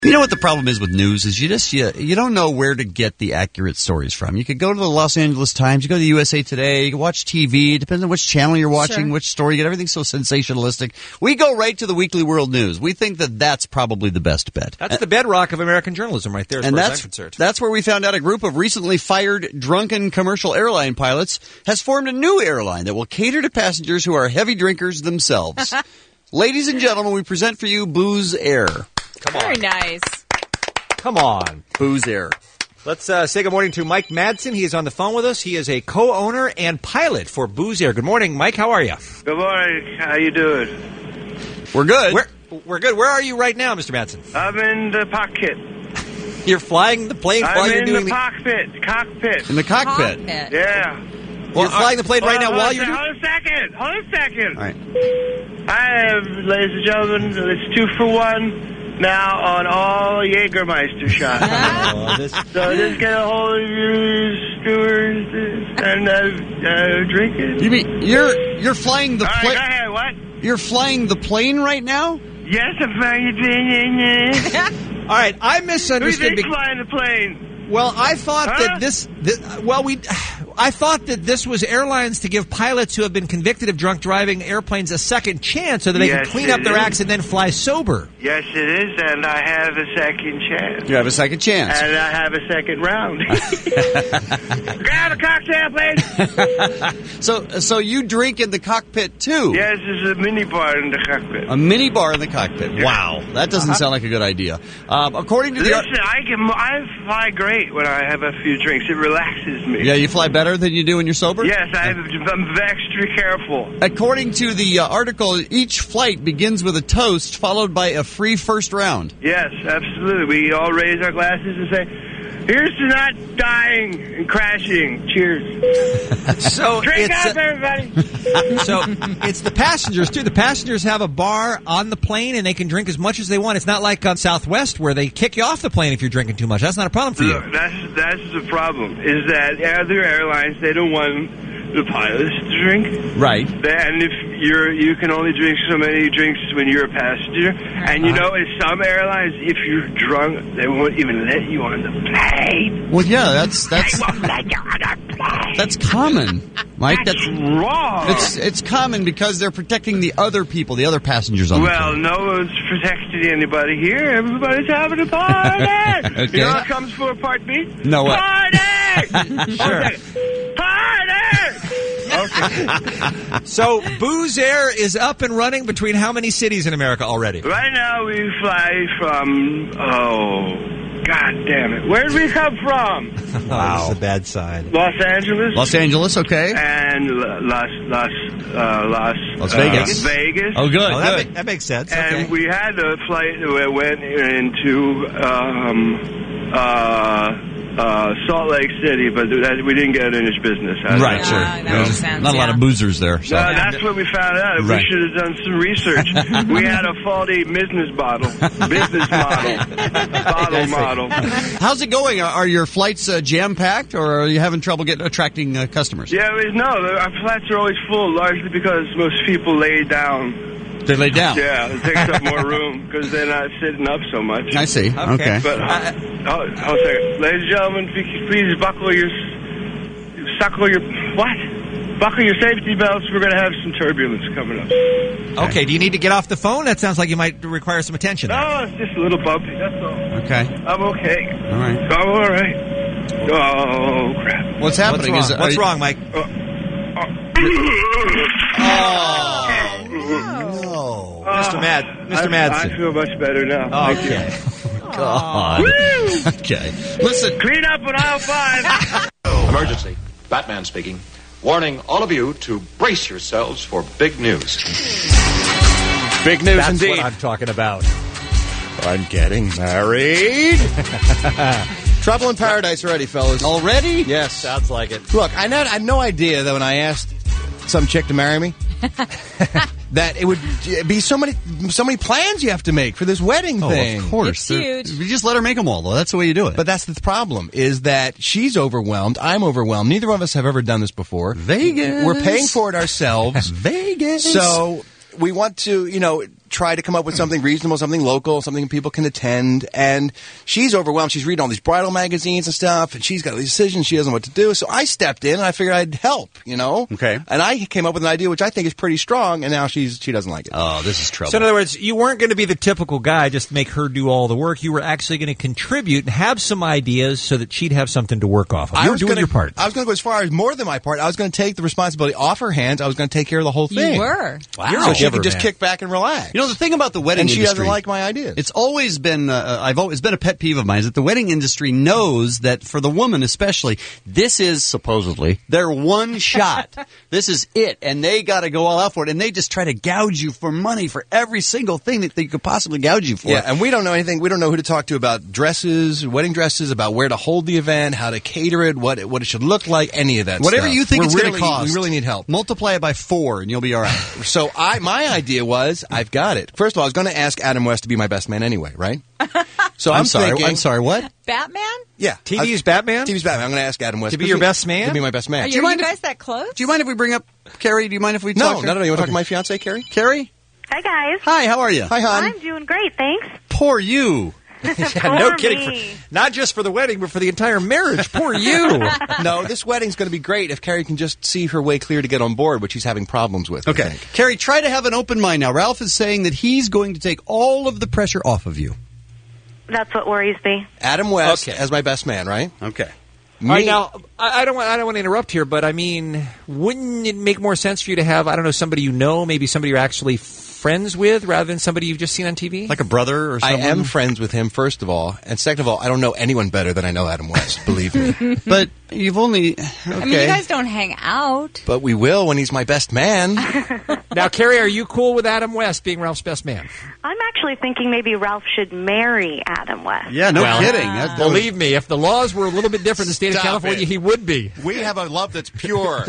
You know what the problem is with news is you don't know where to get the accurate stories from. You could go to the Los Angeles Times, you go to the USA Today, you can watch TV, depends on which channel you're watching, which story you get. Everything's so sensationalistic. We go right to the Weekly World News. We think that that's probably the best bet. That's the bedrock of American journalism right there, as far as I'm concerned. That's where we found out a group of recently fired drunken commercial airline pilots has formed a new airline that will cater to passengers who are heavy drinkers themselves. Ladies and gentlemen, we present for you Booze Air. Come on. Very nice. Come on. Booze Air. Let's say good morning to Mike Madsen. He is on the phone with us. He is a co-owner and pilot for Booze Air. Good morning, Mike. How are you? Good morning. How you doing? We're good. We're good. Where are you right now, Mr. Madsen? I'm in the cockpit. You're flying the plane while you're doing cockpit. In the cockpit. Yeah. You're flying the plane right now while you're doing... Hold a second. All right. I have, ladies and gentlemen, it's 2 for 1 now on all Jägermeister shots. So just get a hold of your stewards and drink it. You mean you're flying the plane? All right, go ahead. What? You're flying the plane right now? Yes, I'm flying the plane. All right, I misunderstood. Who's flying the plane? Well, I thought that I thought that this was airlines to give pilots who have been convicted of drunk driving airplanes a second chance so that they can clean up their acts and then fly sober. Yes, it is, and I have a second chance. You have a second chance. And I have a second round. Grab a cocktail, please. So you drink in the cockpit, too? Yes, there's a mini bar in the cockpit. A mini bar in the cockpit. Yeah. Wow. That doesn't sound like a good idea. According to Listen, I fly great when I have a few drinks. It relaxes me. Yeah, you fly better than you do when you're sober? Yes, I'm extra careful. According to the article, each flight begins with a toast followed by a free first round. Yes, absolutely. We all raise our glasses and say, here's to not dying and crashing. Cheers. So drink up, everybody. So it's the passengers, too. The passengers have a bar on the plane, and they can drink as much as they want. It's not like on Southwest where they kick you off the plane if you're drinking too much. That's not a problem for you. Look, that's the problem, is that other airlines, they don't want the pilots to drink. Right. And if you can only drink so many drinks when you're a passenger. And you know, in some airlines, if you're drunk, they won't even let you on the plane. Well, yeah, that's They won't let you on the plane. that's common, Mike. That's wrong. It's common because they're protecting the other people, the other passengers on the plane. No one's protecting anybody here. Everybody's having a party. Okay. You know what comes for part B? No, what? Party! Sure. Party! Okay. So Booze Air is up and running between how many cities in America already? Right now we fly from, God damn it. Where did we come from? Wow. This is a bad sign. Los Angeles. Los Angeles, okay. And Las Vegas. Vegas. Oh, good. That makes sense. And we had a flight that went into Salt Lake City, but we didn't get unfinished business. Right, sure. That makes sense, Not a lot of boozers there. So. That's what we found out. Right. We should have done some research. We had a faulty business model. Model. How's it going? Are your flights jam-packed, or are you having trouble attracting customers? Yeah, our flights are always full, largely because most people lay down. They lay down? Yeah, it takes up more room because they're not sitting up so much. I see. Okay. But, hold a second. Ladies and gentlemen, please buckle your safety belts. We're going to have some turbulence coming up. Okay, do you need to get off the phone? That sounds like you might require some attention. No, it's just a little bumpy, that's all. Okay. I'm okay. All right. I'm all right. Oh, crap. What's happening? What's wrong, Mike? No. Mr. Madsen. I feel much better now. Oh, okay. God. Okay. Listen. Clean up on aisle 5. Emergency. Batman speaking. Warning all of you to brace yourselves for big news. Big news That's indeed. what I'm talking about. I'm getting married. Trouble in paradise already, fellas. Already? Yes. Sounds like it. Look, I had no idea that when I asked some chick to marry me, that it would be so many plans you have to make for this wedding thing. Of course. It's huge. You just let her make them all, though. That's the way you do it. But that's the problem, is that she's overwhelmed. I'm overwhelmed. Neither of us have ever done this before. Vegas. We're paying for it ourselves. Vegas. So we want to, try to come up with something reasonable, something local, something people can attend. And she's overwhelmed. She's reading all these bridal magazines and stuff, and she's got these decisions. She doesn't know what to do. So I stepped in, and I figured I'd help, Okay. And I came up with an idea which I think is pretty strong, and now she doesn't like it. Oh, this is trouble. So in other words, you weren't going to be the typical guy, just make her do all the work. You were actually going to contribute and have some ideas so that she'd have something to work off of. You were doing your part. I was going to go as far as more than my part. I was going to take the responsibility off her hands. I was going to take care of the whole thing. You were. Wow. So she could just kick back and relax. The thing about the wedding and she industry, doesn't like my ideas. It's always been, it's been a pet peeve of mine, is that the wedding industry knows that for the woman especially, this is supposedly their one shot. This is it, and they got to go all out for it, and they just try to gouge you for money for every single thing that they could possibly gouge you for. Yeah, and we don't know anything. We don't know who to talk to about dresses, wedding dresses, about where to hold the event, how to cater it, what it should look like, any of that Whatever stuff. you think it's going to cost. We really need help. Multiply it by 4, and you'll be all right. So my idea was, I've got it. First of all, I was going to ask Adam West to be my best man anyway, right? So I'm sorry, what? Batman? Yeah. TV's Batman? TV's Batman. I'm going to ask Adam West To be your best man? To be my best man. Are you guys that close? Do you mind if we bring up Carrie? Do you mind if we talk? No. You want to talk to my fiancée, Carrie? Carrie? Hi, guys. Hi, how are you? Hi, hon. I'm doing great, thanks. Poor you. No kidding. Me. Not just for the wedding, but for the entire marriage. Poor you. No, this wedding's going to be great if Carrie can just see her way clear to get on board, which she's having problems with. I Okay. think. Carrie, try to have an open mind now. Ralph is saying that he's going to take all of the pressure off of you. That's what worries me. Adam West Okay. as my best man, right? Okay. All right, now, I don't want to interrupt here, but I mean, wouldn't it make more sense for you to have, I don't know, somebody you know, maybe somebody you're actually friends with, rather than somebody you've just seen on TV? Like a brother or I someone? am friends with him, first of all. And second of all, I don't know anyone better than I know Adam West, believe me. But you've only... Okay. I mean, you guys don't hang out. But we will when he's my best man. Now, Carrie, are you cool with Adam West being Ralph's best man? I'm actually thinking maybe Ralph should marry Adam West. Yeah, no Well, kidding. That was- Believe me, if the laws were a little bit different in the state of Stop California, it. he would be. We have a love that's pure.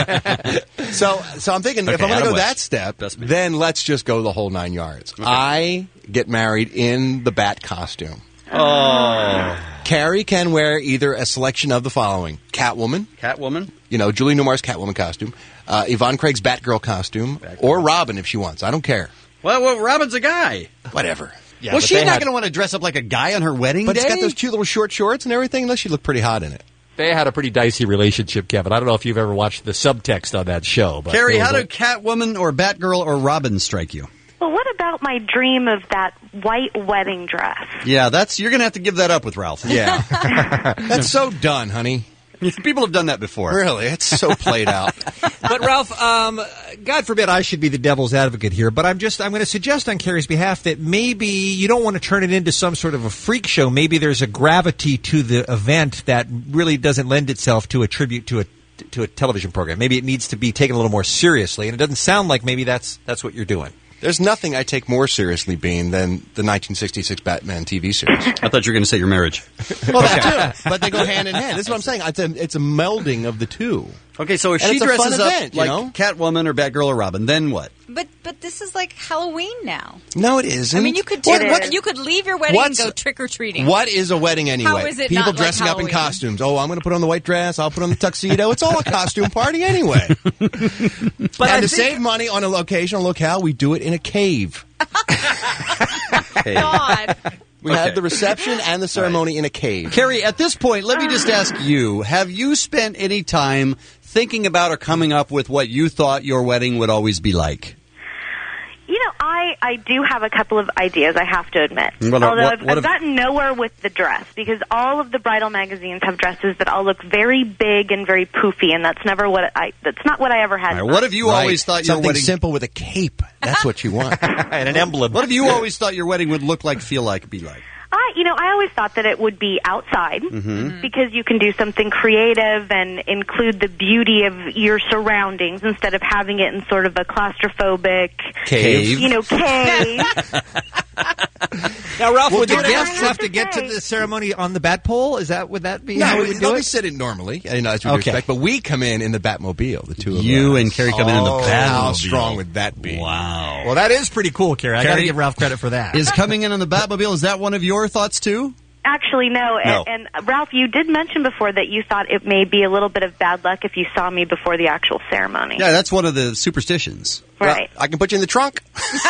so I'm thinking, if Okay, I'm going to Adam go West. that step, Best man. then let's just go the whole 9 yards. I get married in the Bat costume. Oh. Carrie can wear either a selection of the following: Catwoman, Catwoman? Julie Newmar's Catwoman costume, Yvonne Craig's Batgirl costume, or Robin if she wants. I don't care. Well, Robin's a guy. Whatever. Yeah, well, but she's they not had- going to want to dress up like a guy on her wedding But day. it's got those cute little short shorts and everything. Unless she looked pretty hot in it. They had a pretty dicey relationship, Kevin. I don't know if you've ever watched the subtext on that show. But Carrie, there how was do Catwoman or Batgirl or Robin strike you? Well, what about my dream of that white wedding dress? Yeah, you're going to have to give that up with Ralph. Yeah. That's so done, honey. People have done that before. Really, it's so played out. But Ralph, God forbid I should be the devil's advocate here, but I'm going to suggest on Carrie's behalf that maybe you don't want to turn it into some sort of a freak show. Maybe there's a gravity to the event that really doesn't lend itself to a tribute to a television program. Maybe it needs to be taken a little more seriously, and it doesn't sound like maybe that's what you're doing. There's nothing I take more seriously, Bean, than the 1966 Batman TV series. I thought you were going to say your marriage. Well, that too. But they go hand in hand. This is what I'm saying. It's a melding of the two. Okay, so if And she it's a fun dresses up event, like you know? Catwoman or Batgirl or Robin, then what? But this is like Halloween now. No, it isn't. I mean, you could you could leave your wedding and go trick or treating. What is a wedding anyway? How is it People not like dressing up in Halloween? costumes. Oh, I'm going to put on the white dress. I'll put on the tuxedo. It's all a costume party anyway. And to save money on a location, a locale, we do it in a cave. God. We had the reception and the ceremony in a cave. Carrie, at this point, let me just ask you, have you spent any time thinking about or coming up with what you thought your wedding would always be like? I do have a couple of ideas, I have to admit. Although I've gotten nowhere with the dress, because all of the bridal magazines have dresses that all look very big and very poofy, and that's not what I ever had. All right, what have you always thought your Something wedding... simple with a cape. That's what you want. And an emblem. What have you always thought your wedding would look like, feel like, be like? I always thought that it would be outside because you can do something creative and include the beauty of your surroundings instead of having it in sort of a claustrophobic Cave. cave. Now, Ralph, would the do whatever guests I have to get to the ceremony on the bat pole? Would that be how we would do they'll be it? sitting normally, as you would expect. But we come in the Batmobile, the two of us. You and Carrie come in the Batmobile. How strong would that be? Wow. Well, that is pretty cool, Carrie. I got to Carrie give Ralph credit for that. Is coming in on the Batmobile, is that one of your thoughts too? Actually, no. No. And Ralph, you did mention before that you thought it may be a little bit of bad luck if you saw me before the actual ceremony. Yeah, that's one of the superstitions. Right. Well, I can put you in the trunk.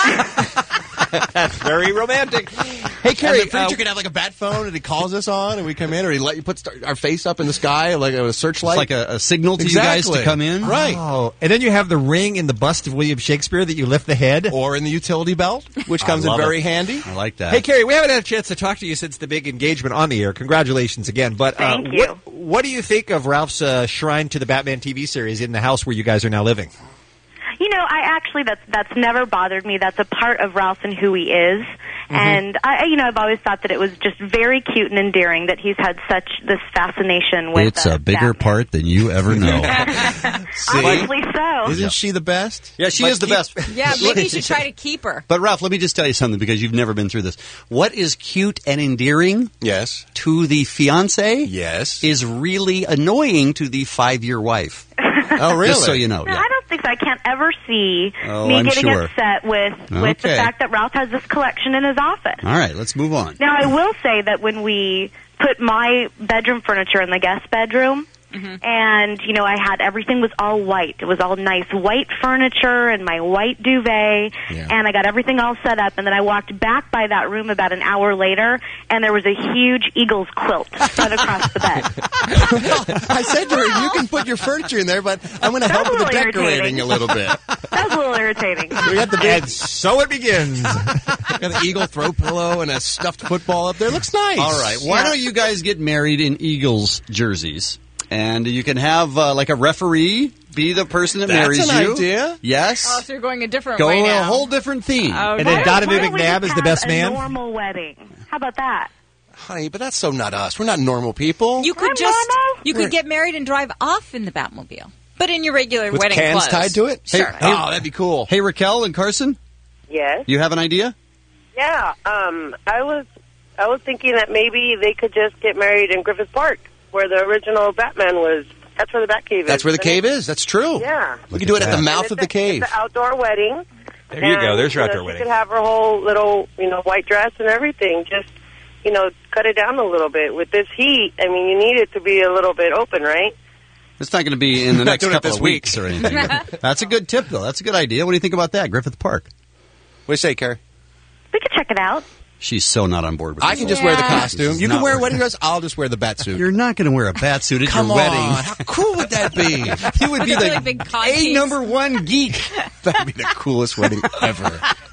That's very romantic. Hey, Carrie, And the preacher could have like a bat phone, and he calls us on, and we come in, or he let you put our face up in the sky like a searchlight. It's like a signal to you guys to come in. Right. Oh, and then you have the ring in the bust of William Shakespeare that you lift the head. Or in the utility belt, which comes in very handy. I like that. Hey, Carrie, we haven't had a chance to talk to you since the big engagement on the air. Congratulations again. But Thank you. What do you think of Ralph's shrine to the Batman TV series in the house where you guys are now living? You know, that's never bothered me. That's a part of Ralph and who he is. And I've always thought that it was just very cute and endearing that he's had this fascination with. It's a bigger Batman. part than you ever know. Obviously so. Isn't she the best? Yeah, she is the best. Yeah, maybe you should try to keep her. But Ralph, let me just tell you something because you've never been through this. What is cute and endearing Yes. to the fiance Yes. is really annoying to the 5-year wife. Oh, really? Just so you know. No, Yeah. I don't think so. I can't ever see Oh, me I'm getting sure. upset with the Okay. fact that Ralph has this collection in his office. All right, let's move on. Now, I will say that when we put my bedroom furniture in the guest bedroom, and, I had everything was all white. It was all nice white furniture and my white duvet, and I got everything all set up, and then I walked back by that room about an hour later, and there was a huge Eagles quilt spread across the bed. I said to her, you can put your furniture in there, but I'm going to help with the That's a little decorating irritating. a little bit. That was a little irritating. We got the big And so it begins. got the eagle throw pillow and a stuffed football up there. Looks nice. All right, why don't you guys get married in Eagles jerseys? And you can have like a referee be the person that That's marries an you. idea. Yes. Oh, so you're going a different Go way now. a whole different theme. Oh, And then okay. Donovan Why don't we McNabb just is the best have man? A normal wedding. How about that? Honey, but that's so not us. We're not normal people. You could I'm just normal. you could get married and drive off in the Batmobile, but in your regular with wedding cans clothes. tied to it? Sure. Oh, that'd be cool. Hey, Raquel and Carson, Yes. you have an idea? Yeah. I was thinking that maybe they could just get married in Griffith Park, where the original Batman was. That's where the Batcave is. That's where the cave is. That's true. Yeah. We can do it at the that. mouth of the cave. It's an outdoor wedding. There you go. There's your outdoor She wedding. could have her whole little, white dress and everything. Just, cut it down a little bit. With this heat, I mean, you need it to be a little bit open, right? It's not going to be in the Not next doing it couple this of week. weeks or anything. That's a good tip, though. That's a good idea. What do you think about that, Griffith Park? What do you say, Carrie? We could check it out. She's so not on board with I this. can just wear the costume. This is You can not wear a working. wedding dress. I'll just wear the bat suit. You're not going to wear a bat suit at Come your on. wedding. How cool would that be? You would be With a really the big cod A piece. #1 geek. That'd be the coolest wedding ever.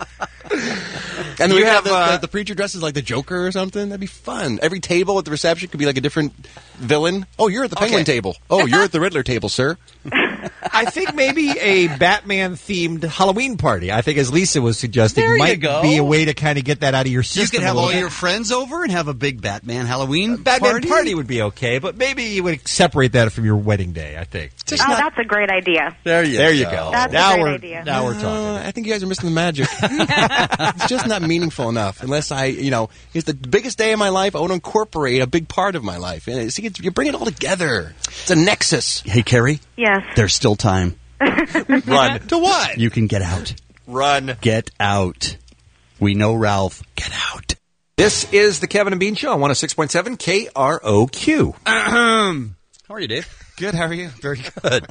And then we You have have, the preacher dresses like the Joker or something. That'd be fun. Every table at the reception could be like a different villain. Oh, you're at the Penguin table. Oh, you're at the Riddler table, sir. I think maybe a Batman-themed Halloween party. I think, as Lisa was suggesting, There you might go. be a way to kind of get that out of your You system. could have a little all bit. your friends over and have a big Batman Halloween Batman party would be okay, but maybe you would separate that from your wedding day. I think. That's a great idea. There you go. That's now a great we're idea. now we're talking. I think you guys are missing the magic. It's just not meaningful enough unless it's the biggest day of my life. I want to incorporate a big part of my life. And see, you bring it all together. It's a nexus. Hey, Carrie, Yes. there's still time. Run To what? You can get out. Run. Get out. We know Ralph. Get out. This is the Kevin and Bean Show on 106.7 KROQ. How are you, Dave? Good. How are you? Very good.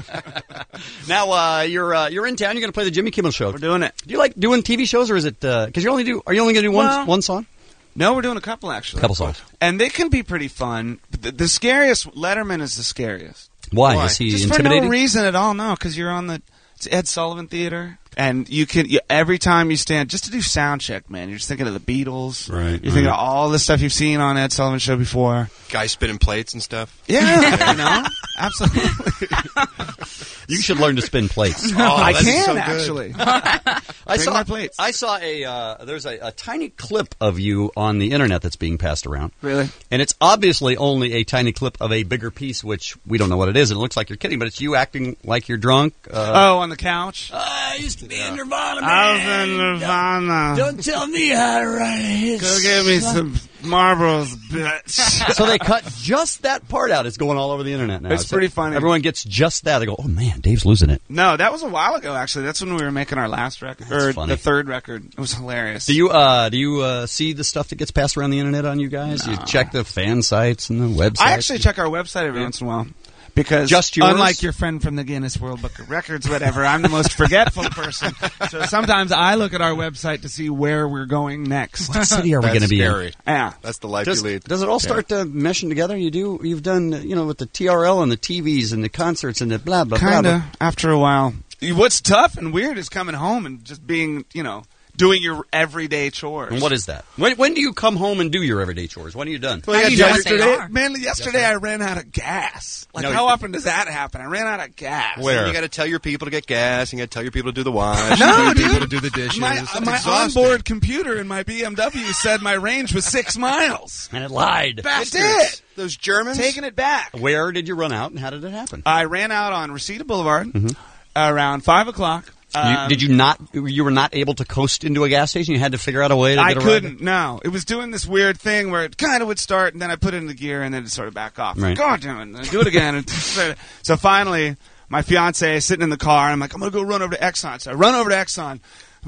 Now you're in town. You're going to play the Jimmy Kimmel Show. We're doing it. Do you like doing TV shows, or is it because are you only going to do one song? No, we're doing a couple actually. Couple songs. And they can be pretty fun. But the scariest, Letterman is the scariest. Why? Is he Just intimidating? for no reason at all. No, because you're on it's Ed Sullivan Theater, and every time you stand just to do sound check, man, you're just thinking of the Beatles. Right, You're thinking of all the stuff you've seen on Ed Sullivan Show before. Guys spinning plates and stuff. Yeah, absolutely. You should learn to spin plates. I that's can so good. actually. I Bring my plates. I saw there's a tiny clip of you on the internet that's being passed around. Really? And it's obviously only a tiny clip of a bigger piece, which we don't know what it is. And it looks like you're kidding, but it's you acting like you're drunk. On the couch. I used to be in Nirvana, I was in Nirvana. Don't tell me how to write a hit. Go get me some Marlboro's bitch. So they cut just that part out. It's going all over the internet now. It's pretty funny. Everyone gets just that. They go, oh, man, Dave's losing it. No, that was a while ago, actually. That's when we were making our last record. That's or funny. the third record. It was hilarious. Do you see the stuff that gets passed around the internet on you guys? No. You check the fan sites and the websites? I actually check our website every once in a while. Because just yours? Unlike your friend from the Guinness World Book of Records, whatever, I'm the most forgetful person. So sometimes I look at our website to see where we're going next. What city are we going to be in? Yeah. That's the life Does, you lead. Does it all start meshing together? You've done, with the TRL and the TVs and the concerts and the blah, blah, blah. Kind of, after a while. What's tough and weird is coming home and just being, doing your everyday chores. And what is that? When do you come home and do your everyday chores? When are you done? Well, yesterday I ran out of gas. How often does that happen? I ran out of gas. Where? You got to tell your people to get gas. You got to tell your people to do the wash. No, dude. People to do the dishes. My onboard computer in my BMW said my range was 6 miles. And it lied. Bastards. Those Germans? Taking it back. Where did you run out and how did it happen? I ran out on Reseda Boulevard around 5 o'clock. You were not able to coast into a gas station? You had to figure out a way to get around? I couldn't, no. It was doing this weird thing where it kind of would start, and then I put it in the gear, and then it sort of back off. Right. God damn it. And then do it again. So finally, my fiance is sitting in the car, and I'm like, I'm going to go run over to Exxon. So I run over to Exxon.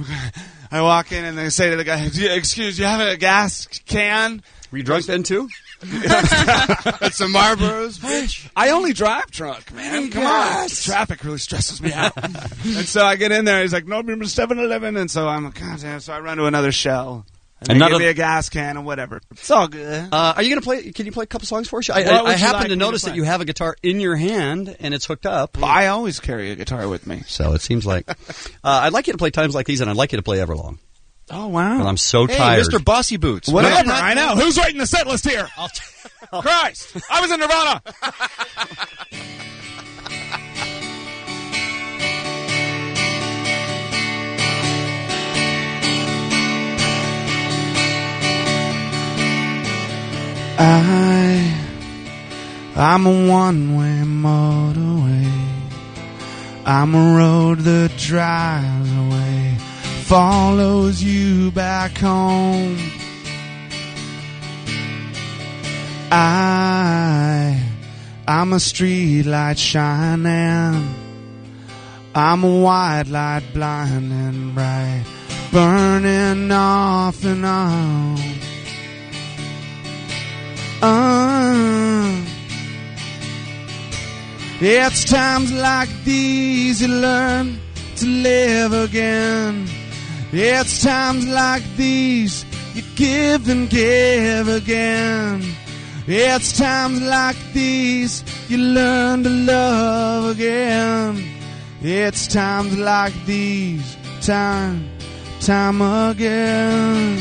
I walk in, and they say to the guy, excuse, do you have a gas can? Were you drunk then, too? That's some Marlboros. I only drive drunk, man. Come on. Traffic really stresses me out. And so I get in there. He's like, no, remember 7-Eleven. And so I'm like, God damn. So I run to another Shell. And they give me a gas can and whatever. It's all good. Are you going to play? Can you play a couple songs for us? I happen to notice that you have a guitar in your hand and it's hooked up. Well, I always carry a guitar with me. So it seems like. I'd like you to play Times Like These, and I'd like you to play Everlong. Oh, wow. But I'm so tired. Mr. Bossy Boots. Whatever, I know. Who's writing the set list here? Christ! I was in Nirvana! I'm a one-way motorway. I'm a road that drives away, follows you back home. I'm a street light shining. I'm a white light blinding bright, burning off and on. It's times like these you learn to live again. It's times like these you give and give again. It's times like these you learn to love again. It's times like these, time again.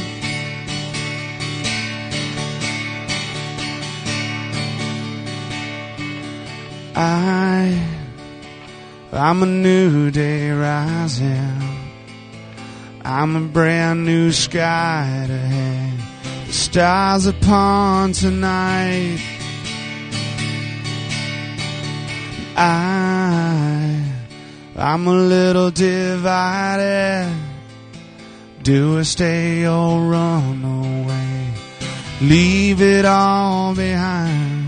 I'm a new day rising. I'm a brand new sky to hang the stars upon tonight. I'm a little divided. Do I stay or run away? Leave it all behind.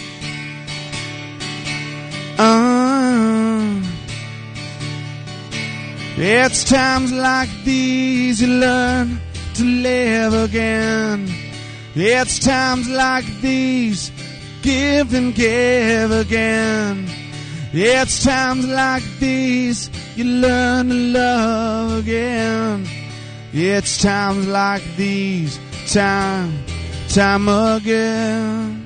It's times like these you learn to live again. It's times like these give and give again. It's times like these you learn to love again. It's times like these, time again.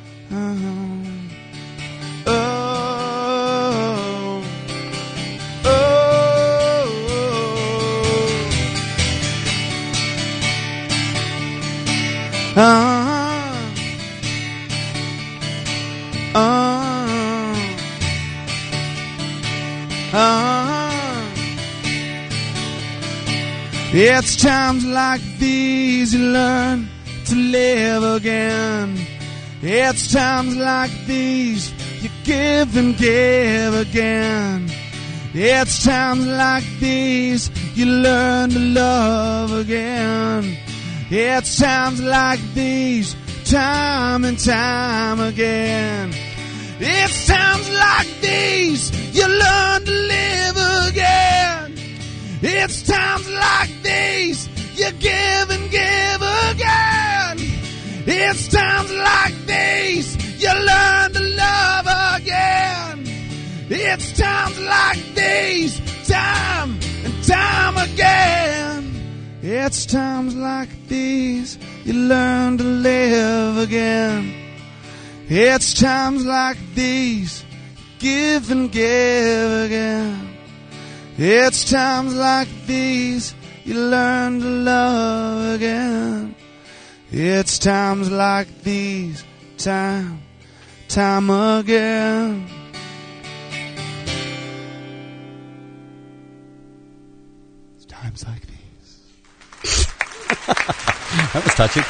It's times like these you learn to live again. It's times like these you give and give again. It's times like these you learn to love again. It's times like these, time and time again. It's times like these you learn to live again. It's times like these you give and give again. It's times like these you learn to love again. It's times like these, time and time again. It's times like these you learn to live again. It's times like these, give and give again. It's times like these you learn to love again. It's times like these, time again. It's times like these. That was touching.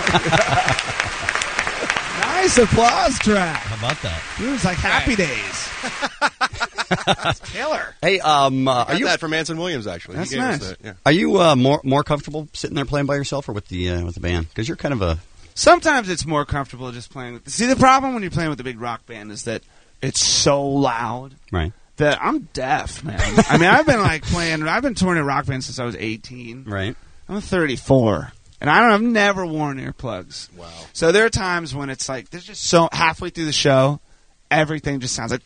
Nice applause track. How about that? It was like Happy Days. It's killer. Hey, are you that from Anson Williams? Actually, That's he gave us nice. that, yeah. Are you more comfortable sitting there playing by yourself or with the band? Because you're kind of a Sometimes it's more comfortable just playing with. See, the problem when you're playing with a big rock band is that it's so loud right. that I'm deaf, man. I mean, I've been touring a rock band since I was 18. Right. I'm 34. And I've never worn earplugs. Wow. So there are times when it's like, there's just so, halfway through the show, everything just sounds like,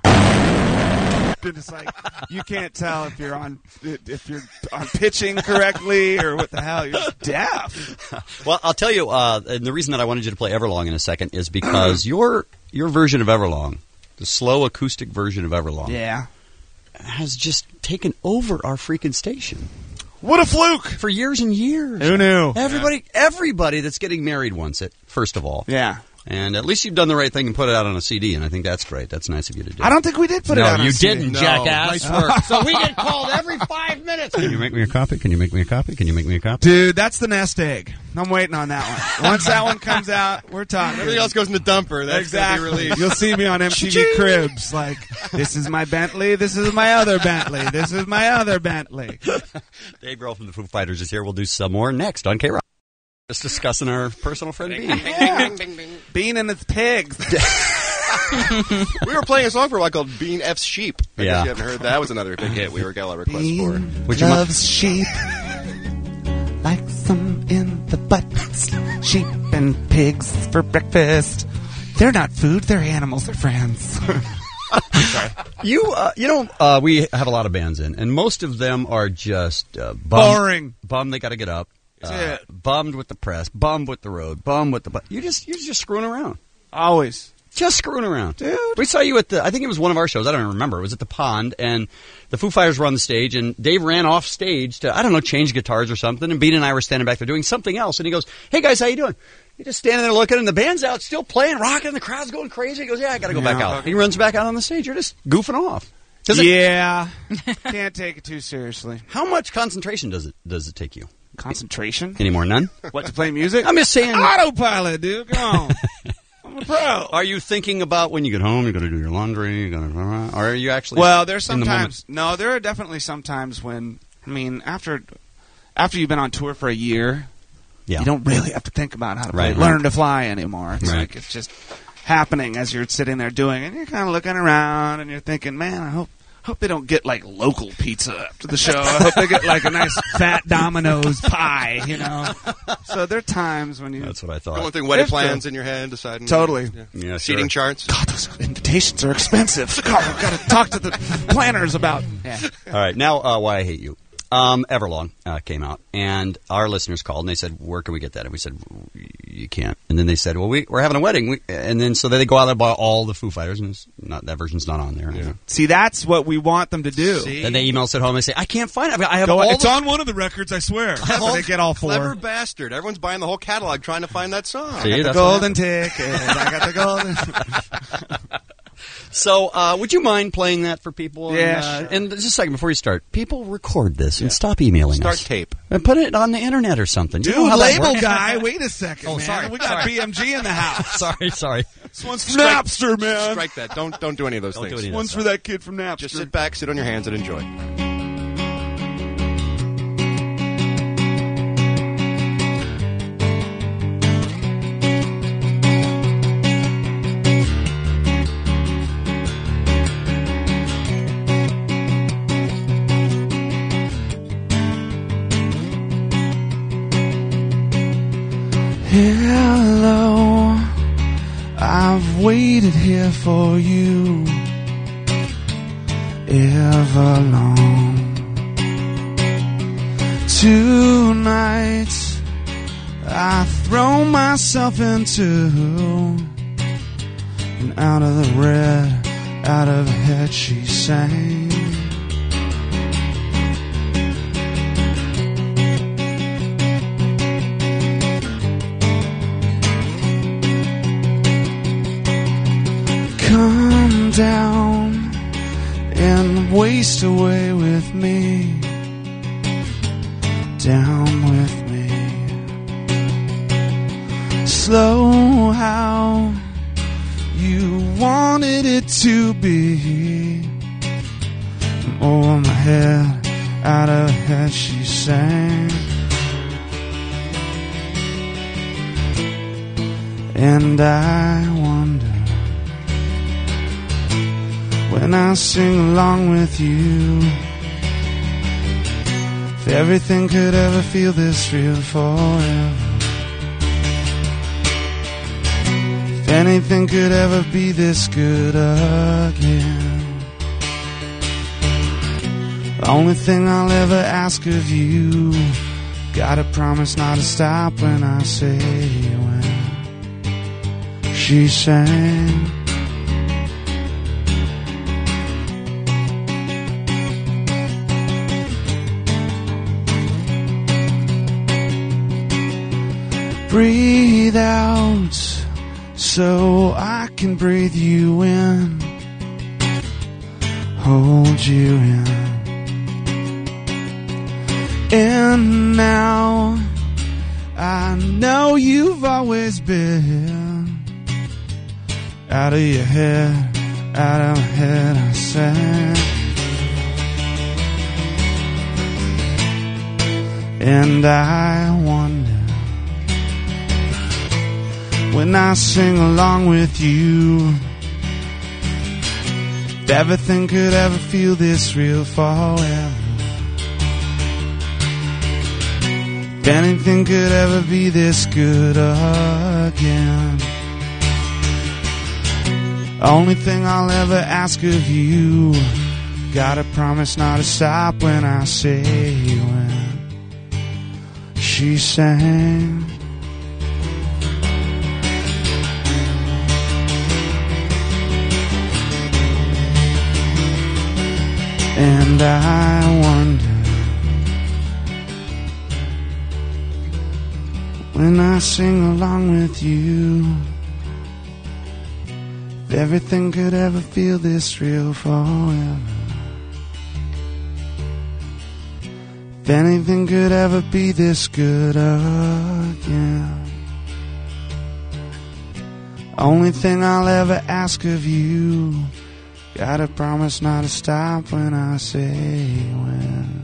it's like, you can't tell if you're on pitching correctly or what the hell, you're just deaf. Well, I'll tell you, and the reason that I wanted you to play Everlong in a second is because your version of Everlong, the slow acoustic version of Everlong, Yeah. has just taken over our freaking station. What a fluke! For years and years. Who knew? Everybody that's getting married wants it, first of all. Yeah. And at least you've done the right thing and put it out on a CD, and I think that's great. That's nice of you to do. I don't think we did put it out on No, you a CD. didn't, No, jackass. nice work. So we get called every 5 minutes. Can you make me a copy? Can you make me a copy? Can you make me a copy? Dude, that's the nest egg. I'm waiting on that one. Once that one comes out, we're talking. Everything else goes in the dumper. That's Exactly. gonna be released. You'll see me on MTV Cribs. Like, this is my Bentley. This is my other Bentley. This is my other Bentley. Dave Grohl from the Foo Fighters is here. We'll do some more next on K-Rock. Just discussing our personal friend Bean. Yeah. Bean and its pigs. We were playing a song for a while called Bean F's Sheep. I Yeah. guess you haven't heard that. That was another big hit we got a lot of requests for. Bean Would you loves sheep. Likes them in the butt. Sheep and pigs for breakfast. They're not food. They're animals. They're friends. We have a lot of bands in, and most of them are just Boring. Bummed they got to get up. That's it. Bummed with the press. Bummed with the road. Bummed with the. You're just screwing around. Always. Just screwing around. Dude. We saw you at I think it was one of our shows. I don't even remember. It was at the Pond, and the Foo Fighters were on the stage, and Dave ran off stage to, change guitars or something, and Bean and I were standing back there doing something else, and he goes, "Hey, guys, how you doing?" You're just standing there looking, and the band's out still playing, rocking, and the crowd's going crazy. He goes, "Yeah, I got to go back out." He runs back out on the stage. You're just goofing off. Yeah. Can't take it too seriously. How much concentration does it take you? Concentration? Anymore? None? What, to play music? I'm just saying. Autopilot, dude. Come on. I'm a pro. Are you thinking about when you get home, you're going to do your laundry, or are you actually Well, there's in the moment? sometimes. No, there are definitely some times when, after you've been on tour for a year, Yeah. you don't really have to think about how to Right, learn to fly anymore. It's Right. like it's just happening as you're sitting there doing it. And you're kind of looking around and you're thinking, man, I hope they don't get like local pizza after the show. I hope they get like a nice fat Domino's pie, So there are times when you... That's what I thought. Going through wedding It's plans true. in your head, deciding. Totally. Yeah, Seating sure. charts. God, those invitations are expensive. God, I've got to talk to the planners about... Yeah. All right, now Why I Hate You. Everlong came out, and our listeners called, and they said, where can we get that? And we said, you can't. And then they said, well, we're having a wedding. And then so they go out and buy all the Foo Fighters, and that version's not on there. Yeah. See, that's what we want them to do. Then they email us at home and say, I can't find it. I have all It's the... on one of the records, I swear. They get all four. Clever bastard. Everyone's buying the whole catalog trying to find that song. See, The that's golden ticket. I got the golden... So, would you mind playing that for people? Yeah, And, sure. and just a second before you start, people record this and stop emailing Start us. tape. And put it on the internet or something. Dude, You know how that label works? guy, wait a second, Oh, man. sorry, We got sorry. BMG in the house. Sorry. This one's for Napster, man. Strike that. Don't do any of those Don't do things. any of One's for that kid from Napster. Just sit back, sit on your hands, and enjoy. waited here for you ever long. Tonight I throw myself into, and out of the red, out of her head she sang. Come down and waste away with me, down with me. Slow how you wanted it to be. Over my head, out of her head she sang. And I wonder, when I sing along with you, if everything could ever feel this real forever. If anything could ever be this good again. The only thing I'll ever ask of you, gotta promise not to stop when I say when. She sang. Breathe out so I can breathe you in, hold you in. And now I know you've always been out of your head, out of my head I sang. And I wonder, when I sing along with you, if everything could ever feel this real forever. If anything could ever be this good again. Only thing I'll ever ask of you, gotta promise not to stop when I say when. She sang. And I wonder, when I sing along with you, if everything could ever feel this real forever. If anything could ever be this good again. Only thing I'll ever ask of you, gotta promise not to stop when I say when.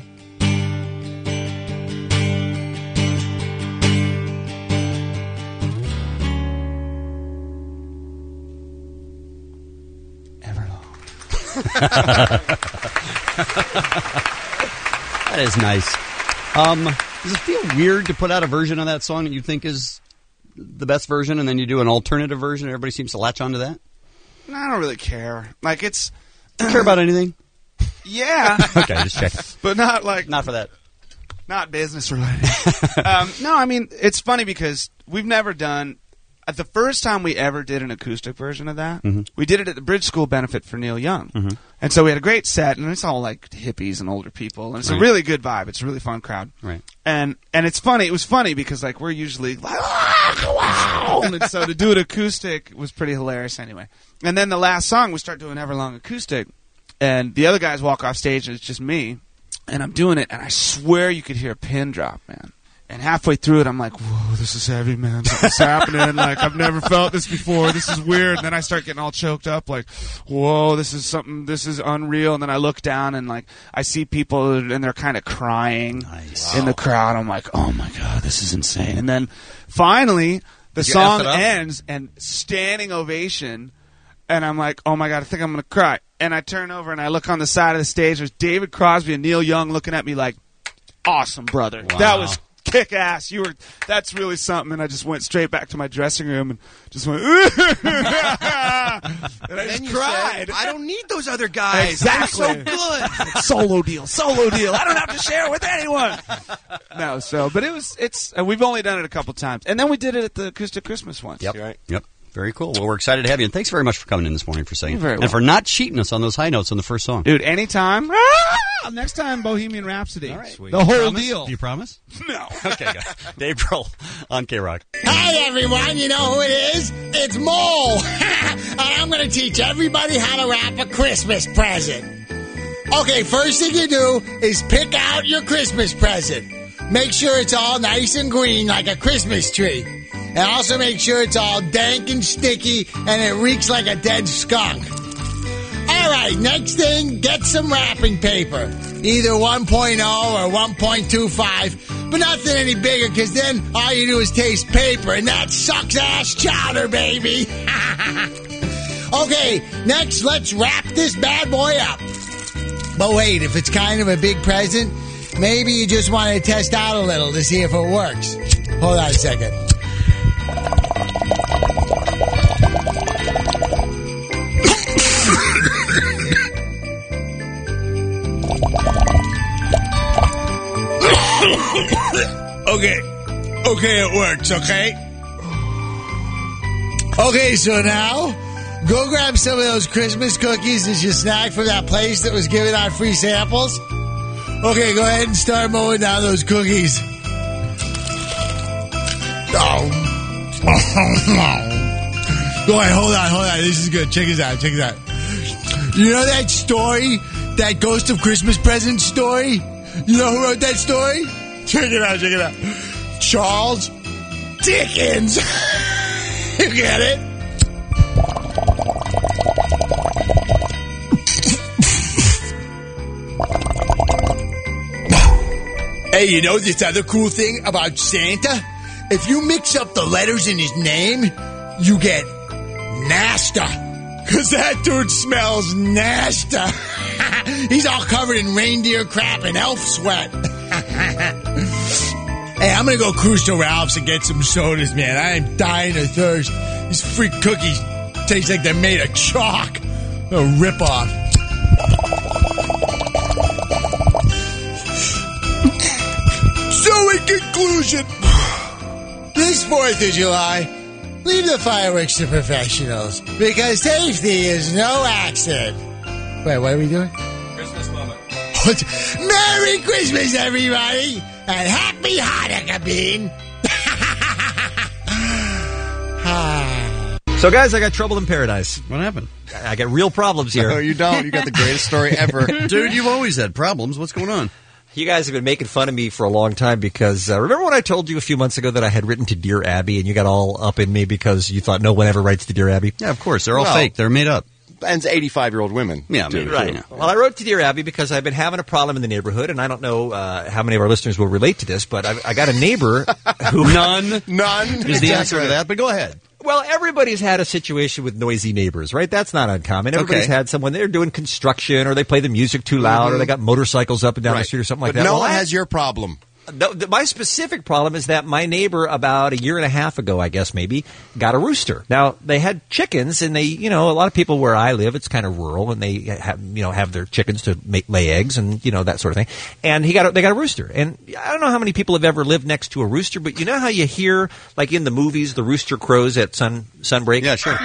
That is nice. Does it feel weird to put out a version of that song that you think is the best version, and then you do an alternative version? Everybody seems to latch onto that. No, I don't really care. Like, it's... Do you care about anything? Yeah. Okay, just checking. But not like... Not for that. Not business related. No, I mean, it's funny because we've never done... The first time we ever did an acoustic version of that, we did it at the Bridge School benefit for Neil Young. And so we had a great set, and it's all like hippies and older people, and it's a really good vibe. It's a really fun crowd. Right. And it's funny. It was funny because like we're usually like, wow! And so to do it acoustic was pretty hilarious anyway. And then the last song, we start doing Everlong acoustic, and the other guys walk off stage, and it's just me, and I'm doing it, and I swear you could hear a pin drop, man. And halfway through it, I'm like, whoa, this is heavy, man. Something's happening. Like, I've never felt this before. This is weird. And then I start getting all choked up, like, whoa, this is unreal. And then I look down and, like, I see people and they're kind of crying in the crowd. I'm like, oh, my God, this is insane. And then finally, the song ends and standing ovation. And I'm like, oh, my God, I think I'm going to cry. And I turn over and I look on the side of the stage. There's David Crosby and Neil Young looking at me like, awesome, brother. Wow. That was kick ass. That's really something. And I just went straight back to my dressing room and just went, And I just you cried. said, I don't need those other guys. Exactly. I'm so good. Solo deal. I don't have to share with anyone. No, but it's we've only done it a couple times. And then we did it at the Acoustic Christmas once. Yep. Right. Yep. Very cool. Well, we're excited to have you. And thanks very much for coming in this morning for saying You're very and welcome. for not cheating us on those high notes on the first song. Dude, anytime. Next time, Bohemian Rhapsody. All right. Sweet. The whole Promise? deal. Do you promise? No. Okay, guys. Dave Grohl on K-Rock. Hi, everyone. You know who it is? It's Mole. And I'm going to teach everybody how to wrap a Christmas present. Okay, first thing you do is pick out your Christmas present. Make sure it's all nice and green like a Christmas tree. And also make sure it's all dank and sticky and it reeks like a dead skunk. All right, next thing, get some wrapping paper. Either 1.0 or 1.25, but nothing any bigger because then all you do is taste paper, and that sucks ass chowder, baby. Okay, next, let's wrap this bad boy up. But wait, if it's kind of a big present, maybe you just want to test out a little to see if it works. Hold on a second. Okay, it works, okay? Okay, so now, go grab some of those Christmas cookies as your snack from that place that was giving out free samples. Okay, go ahead and start mowing down those cookies. Oh. Go ahead, hold on. This is good. Check this out. You know that story? That Ghost of Christmas Present story? You know who wrote that story? Check it out. Charles Dickens. You get it? Hey, you know this other cool thing about Santa? If you mix up the letters in his name, you get Nasta. Because that dude smells Nasta. He's all covered in reindeer crap and elf sweat. Hey, I'm going to go cruise to Ralph's and get some sodas, man. I am dying of thirst. These freak cookies taste like they're made of chalk. A ripoff. So, in conclusion, this 4th of July, leave the fireworks to professionals, because safety is no accident. Wait, what are we doing? Christmas moment. Merry Christmas, everybody, and Happy Hanukkah, Bean. So, guys, I got trouble in paradise. What happened? I got real problems here. No, you don't. You got the greatest story ever. Dude, you've always had problems. What's going on? You guys have been making fun of me for a long time because remember when I told you a few months ago that I had written to Dear Abby and you got all up in me because you thought no one ever writes to Dear Abby? Yeah, of course. They're all fake. They're made up. And 85-year-old women. Yeah, do. Right. Yeah. Well, I wrote to Dear Abby because I've been having a problem in the neighborhood, and I don't know how many of our listeners will relate to this, but I got a neighbor who... None Is the answer to that, but go ahead. Well, everybody's had a situation with noisy neighbors, right? That's not uncommon. Everybody's had someone, they're doing construction, or they play the music too loud, or they got motorcycles up and down the street or something like that. No Well, one has your problem. My specific problem is that my neighbor about a year and a half ago, I guess maybe, got a rooster. Now, they had chickens, and they, a lot of people where I live, it's kind of rural, and they have their chickens to lay eggs and, that sort of thing. And they got a rooster. And I don't know how many people have ever lived next to a rooster, but you know how you hear, like in the movies, the rooster crows at sunbreak? Yeah, sure.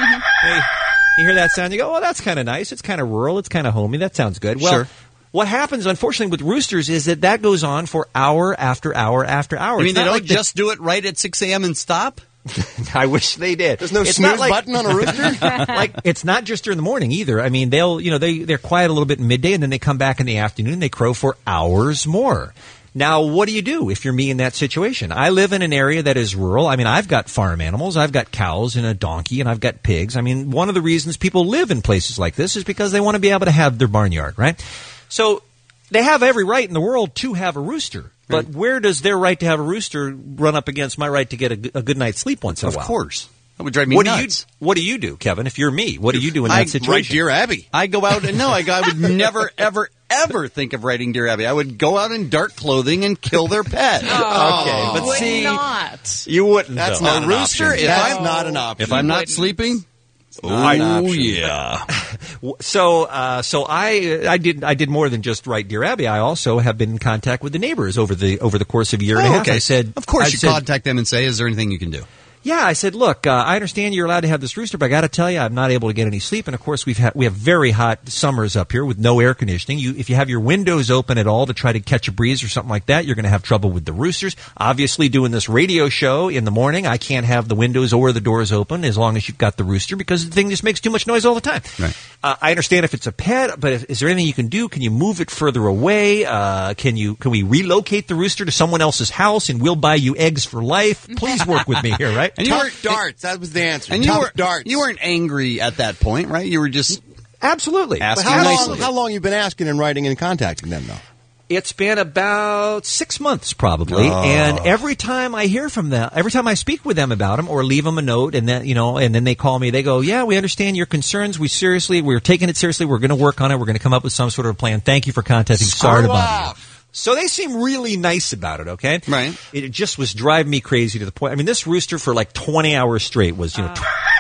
You hear that sound, you go, well, that's kind of nice. It's kind of rural. It's kind of homey. That sounds good. Well, sure. What happens, unfortunately, with roosters is that goes on for hour after hour after hour. I mean, It's they not don't like just do it right at 6 a.m. and stop? I wish they did. There's no It's snooze not like- button on a rooster? It's not just during the morning either. I mean, they're quiet a little bit in midday, and then they come back in the afternoon. They crow for hours more. Now, what do you do if you're me in that situation? I live in an area that is rural. I mean, I've got farm animals. I've got cows and a donkey, and I've got pigs. I mean, one of the reasons people live in places like this is because they want to be able to have their barnyard, right? So they have every right in the world to have a rooster. But where does their right to have a rooster run up against my right to get a good night's sleep once in a while? Of course. That would drive me nuts. What do you do, Kevin, if you're me? What do you do in that situation? Write Dear Abby. I go out and I would never, ever, ever think of writing Dear Abby. I would go out in dark clothing and kill their pet. Okay, but Would see, not. You wouldn't. That's though. not A an rooster, option. if That's I'm- not an option. If I'm not sleeping, yeah. So I did more than just write Dear Abby. I also have been in contact with the neighbors over the course of a year and a half. Okay. I said, of course, contact them and say, is there anything you can do? Yeah, I said, look, I understand you're allowed to have this rooster, but I got to tell you, I'm not able to get any sleep. And of course, we have very hot summers up here with no air conditioning. If you have your windows open at all to try to catch a breeze or something like that, you're going to have trouble with the roosters. Obviously, doing this radio show in the morning, I can't have the windows or the doors open as long as you've got the rooster because the thing just makes too much noise all the time. Right. I understand if it's a pet, but is there anything you can do? Can you move it further away? Can we relocate the rooster to someone else's house and we'll buy you eggs for life? Please work with me here, right? And Tough darts. That was the answer. And darts. You weren't angry at that point, right? You were just absolutely asking nicely. How long you been asking and writing and contacting them, though? It's been about 6 months, probably. Oh. And every time I hear from them, every time I speak with them about them or leave them a note, and then they call me, they go, "Yeah, we understand your concerns. We're taking it seriously. We're going to work on it. We're going to come up with some sort of plan. Thank you for contacting. Sorry to bother you." So they seem really nice about it, okay? Right. It just was driving me crazy to the point. I mean, this rooster for like 20 hours straight was, okay.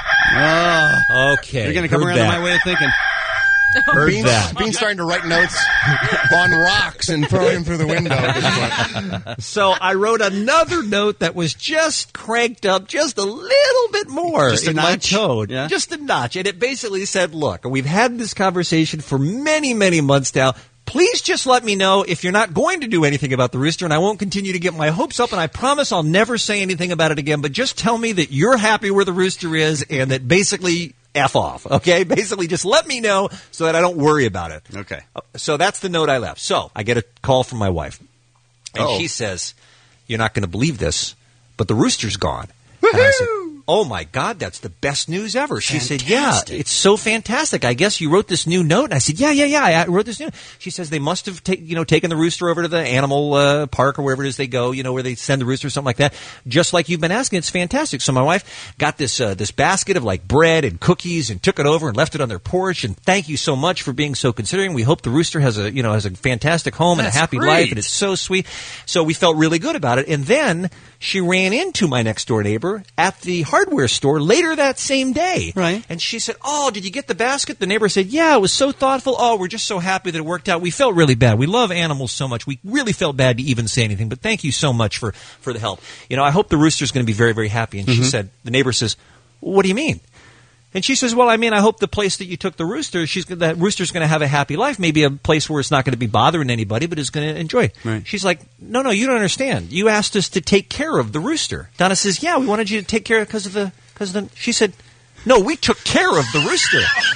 You're going to come around to my way of thinking. Heard that. Bean's starting to write notes on rocks and throw them through the window at this point. So I wrote another note that was just cranked up just a little bit more in my tone. Yeah. Just a notch. And it basically said, look, we've had this conversation for many, many months now. Please just let me know if you're not going to do anything about the rooster, and I won't continue to get my hopes up, and I promise I'll never say anything about it again, but just tell me that you're happy where the rooster is and that basically F off, okay? Basically just let me know so that I don't worry about it. Okay. So that's the note I left. So I get a call from my wife, and she says, "You're not going to believe this, but the rooster's gone." And I said, "Oh, my God, that's the best news ever." She said, "Yeah, it's so fantastic. I guess you wrote this new note." And I said, yeah, I wrote this new note. She says they must have taken the rooster over to the animal park or wherever it is they go, where they send the rooster or something like that, just like you've been asking. It's fantastic. So my wife got this basket of like bread and cookies and took it over and left it on their porch. And thank you so much for being so considering. We hope the rooster has a fantastic home and a happy life, and it's so sweet. So we felt really good about it. And then she ran into my next door neighbor at the hardware store later that same day. Right. And she said, "Oh, did you get the basket?" The neighbor said, "Yeah, it was so thoughtful. Oh, we're just so happy that it worked out. We felt really bad. We love animals so much. We really felt bad to even say anything, but thank you so much for the help. I hope the rooster's going to be very, very happy." And she said, the neighbor says, "What do you mean?" And she says, "Well, I mean, I hope the place that you took the rooster, that rooster's going to have a happy life, maybe a place where it's not going to be bothering anybody, but is going to enjoy." Right. She's like, no, you don't understand. You asked us to take care of the rooster." Donna says, "Yeah, we wanted you to take care of because of the." She said, "No, we took care of the rooster."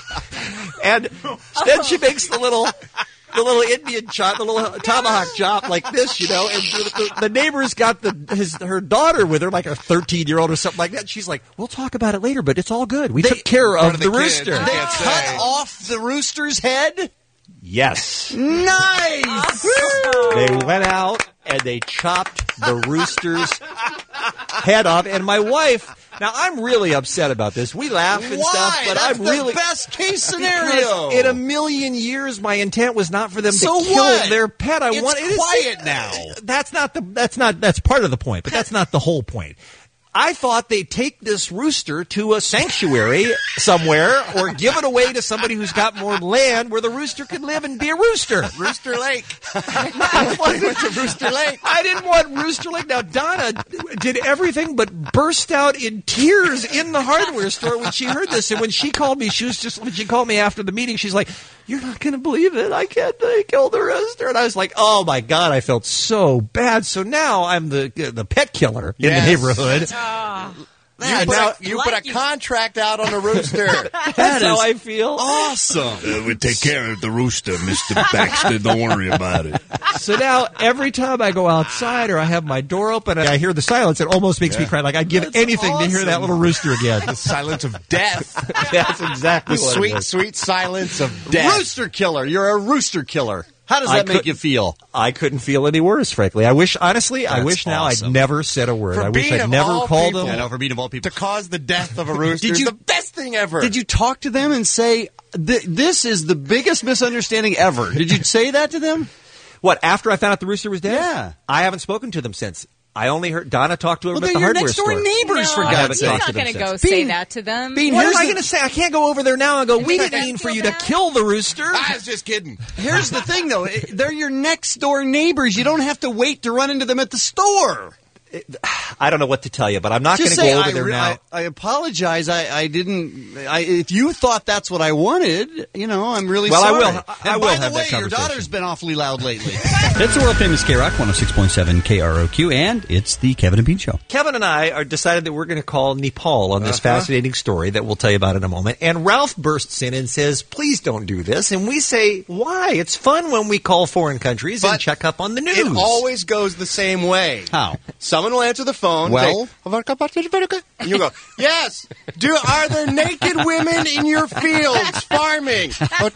And then she makes the little Indian chop, the little tomahawk chop like this, and the neighbor's got her daughter with her, like a 13-year-old or something like that. She's like, "We'll talk about it later, but it's all good. We took care of the rooster." They cut off the rooster's head? Yes. Nice! They went out and they chopped the rooster's head off. And my wife, now I'm really upset about this. We laugh and stuff, but That's I'm really the best case scenario. In a million years, my intent was not for them to So kill what? their pet. It's quiet now. That's part of the point, but that's not the whole point. I thought they'd take this rooster to a sanctuary somewhere or give it away to somebody who's got more land where the rooster can live and be a rooster. Rooster Lake. I went to Rooster Lake. I didn't want Rooster Lake. Now, Donna did everything but burst out in tears in the hardware store when she heard this. And when she called me, when she called me after the meeting, she's like, "You're not going to believe it. They killed the rooster." And I was like, oh, my God, I felt so bad. So now I'm the pet killer in the neighborhood. You put a contract out on a rooster. That's how I feel. Awesome. We take care of the rooster, Mr. Baxter. Don't worry about it. So now every time I go outside or I have my door open and I hear the silence, it almost makes me cry. Like I'd give anything to hear that little rooster again. The silence of death. That's exactly The what sweet, it is. sweet silence of death. Rooster killer. You're a rooster killer. How does that make you feel? I couldn't feel any worse, frankly. I wish now awesome. I'd never said a word. For I wish being I'd of never all called people. them. For being of all people. To cause the death of a rooster is the best thing ever. Did you talk to them and say, this is the biggest misunderstanding ever? Did you say that to them? What, after I found out the rooster was dead? Yeah. I haven't spoken to them since. I only heard Donna talk to him Well, at they're the your hardware next door store. neighbors, for No, God's you're sake. not going to go say that to them. What am I going to say? I can't go over there now and go, we didn't mean for you to kill the rooster. I was just kidding. Here's the thing, though. They're your next door neighbors. You don't have to wait to run into them at the store. I don't know what to tell you, but I'm not going Just to say, go over there now. I apologize. I didn't. If you thought that's what I wanted, I'm really Well, I sorry. will. I And will by have the way, that your conversation. daughter's been awfully loud lately. It's the world famous K-Rock 106.7 KROQ, and it's the Kevin and Bean Show. Kevin and I are decided that we're going to call Nepal on this fascinating story that we'll tell you about in a moment. And Ralph bursts in and says, please don't do this. And we say, why? It's fun when we call foreign countries and check up on the news. It always goes the same way. How? Someone will answer the phone. Well? And you go, yes. Are there naked women in your fields farming?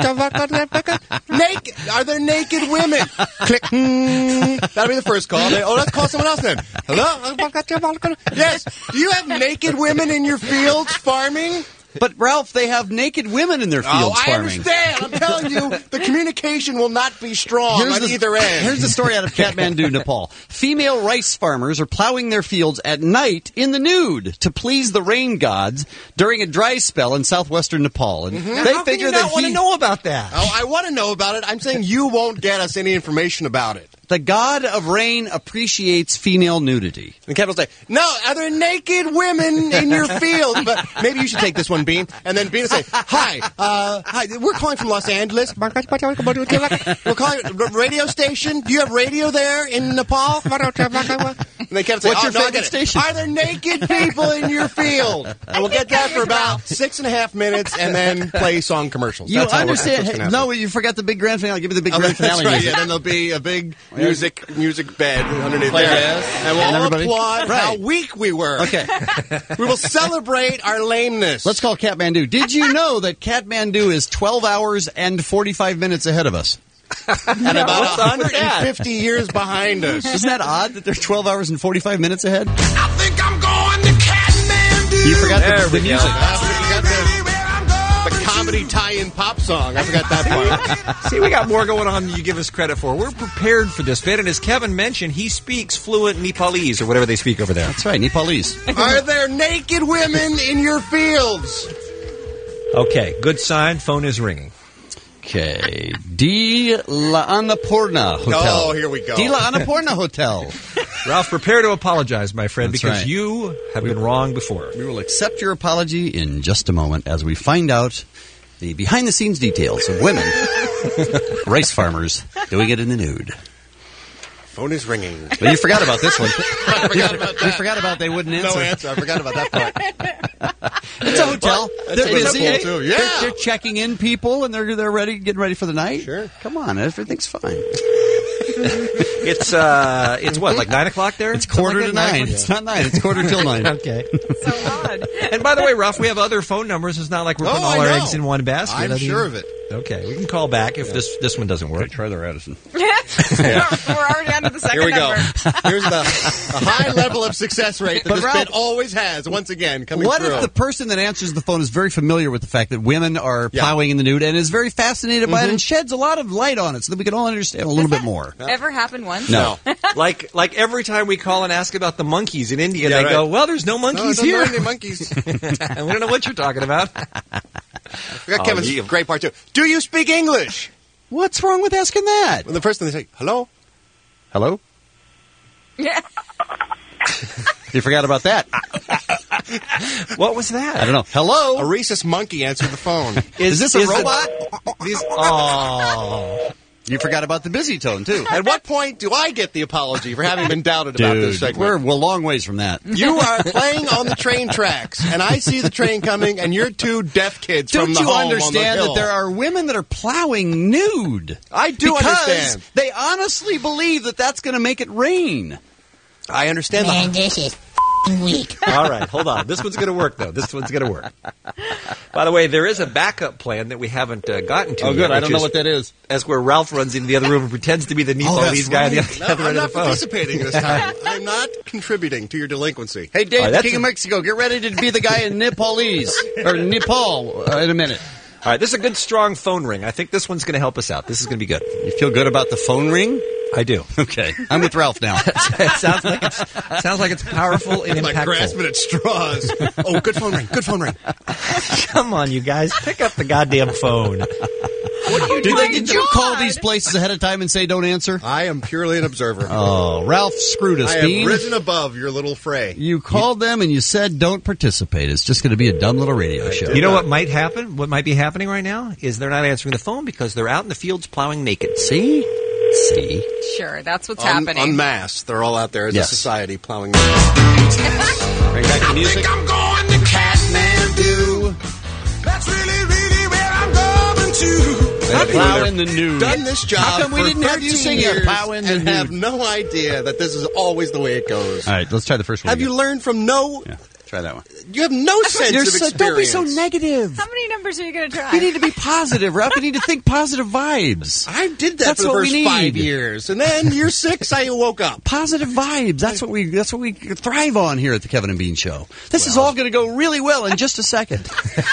Naked? Are there naked women? Click. That'll be the first call. Let's call someone else then. Hello? Yes. Do you have naked women in your fields farming? But Ralph, they have naked women in their fields I farming. understand. I'm telling you, the communication will not be strong on either end. Here's the story out of Kathmandu, Nepal. Female rice farmers are plowing their fields at night in the nude to please the rain gods during a dry spell in southwestern Nepal. And they How can figure you that not want to know about that? Oh, I want to know about it. I'm saying you won't get us any information about it. the god of rain appreciates female nudity. And Kevin will say, no, are there naked women in your field? But maybe you should take this one, Bean. And then Bean will say, hi, we're calling from Los Angeles. We're calling radio station. Do you have radio there in Nepal? And then Kevin will say, What's your I favorite get it. station? Are there naked people in your field? And we'll get that for about 6.5 minutes and then play song commercials. You That's how understand? that's what's gonna No, you forgot the big grand finale. Give me the big grand happen. finale. That's right. music. Yeah, then there'll be a big music bed underneath Play there. this. And we'll And all everybody- applaud how Right. weak we were. Okay. We will celebrate our lameness. Let's call Kathmandu. Did you know that Kathmandu is 12 hours and 45 minutes ahead of us? And about 150 years behind us. Isn't that odd that they're 12 hours and 45 minutes ahead? I think I'm going to Kathmandu. You forgot the we music. The comedy tie-in pop song. I forgot that part. See, we got more going on than you give us credit for. We're prepared for this bit, and as Kevin mentioned, he speaks fluent Nepalese, or whatever they speak over there. That's right, Nepalese. Are there naked women in your fields? Okay, good sign. Phone is ringing. Okay. Di La Annapurna Hotel. Oh, here we go. Di La Annapurna Hotel. Ralph, prepare to apologize, my friend, That's because right. you have been wrong before. We will accept your apology in just a moment as we find out the behind-the-scenes details of women, rice farmers, doing it in the nude. Phone is ringing. Well, you forgot about this one. I forgot about that. You forgot about they wouldn't answer. No answer. I forgot about that part. It's a hotel. That's They're a busy. Nepal, too. Yeah. They're checking in people and they're ready, getting ready for the night. Sure. Come on, everything's fine. It's what, like 9 o'clock there? It's quarter to 9. It's not 9. It's quarter till 9. Okay. So odd. And by the way, Ralph, we have other phone numbers. It's not like we're putting Oh, all I our know. eggs in one basket. I'm sure of it. Okay, we can call back if this one doesn't work. Try the Radisson. We're already on to the second Here we go. number. Here's the high level of success rate that But this Ralph- bit always has. Once again, coming What through. if the person that answers the phone is very familiar with the fact that women are plowing in the nude and is very fascinated by it and sheds a lot of light on it so that we can all understand a little bit more? Ever happened once? No. Like every time we call and ask about the monkeys in India, Yeah, they right. go, "Well, there's no monkeys No, here." no monkeys. We don't know what you're talking about. We got Kevin's great part too. Do you speak English? What's wrong with asking that? Well, the first thing they say, hello? Hello? Yeah. You forgot about that. What was that? I don't know. Hello? A rhesus monkey answered the phone. Is this a is robot? Oh. You forgot about the busy tone, too. At what point do I get the apology for having been doubted about this segment? we're a long ways from that. You are playing on the train tracks, and I see the train coming, and you're two deaf kids Don't from the you home understand on the that hill. there are women that are plowing nude? I do because understand. they honestly believe that that's going to make it rain. I understand Man, this is weak. All right, hold on. This one's going to work, though. This one's going to work. By the way, there is a backup plan that we haven't gotten to yet. I don't which know is- what that is. That's where Ralph runs into the other room and pretends to be the Nepalese guy on the other I'm end not of the phone. participating this time. I'm not contributing to your delinquency. Hey, Dave, All right, the that's King of Mexico, get ready to be the guy in Nepalese, or Nepal, in a minute. All right, this is a good, strong phone ring. I think this one's going to help us out. This is going to be good. You feel good about the phone ring? I do. Okay. I'm with Ralph now. It sounds like it's powerful and like impactful. grasping at straws. Oh, good phone ring. Good phone ring. Come on, you guys. Pick up the goddamn phone. What are you doing? Did you call these places ahead of time and say don't answer? I am purely an observer. Oh, Ralph screwed us, I Dean. have risen above your little fray. You called them and you said don't participate. It's just going to be a dumb little radio show. You know what might happen? What might be happening right now is they're not answering the phone because they're out in the fields plowing naked. See? Sure, that's what's happening. En masse. They're all out there as a society plowing. Bring back the music. I'm going to Kathmandu. That's really where I'm going to. Plow in the nude. Done this job. How come we for didn't have you 13 sing it? years Plow in the and nude. have no idea that this is always the way it goes. All right, let's try the first one. Have you learned from no? Yeah, try that one. You have no sense of experience. Don't be so negative. How many numbers are you going to try? You need to be positive, Ralph. You need to think positive vibes. I did that That's for the what we first need. 5 years, and then year 6, I woke up. Positive vibes. That's what we thrive on here at the Kevin and Bean Show. This is all going to go really well in just a second.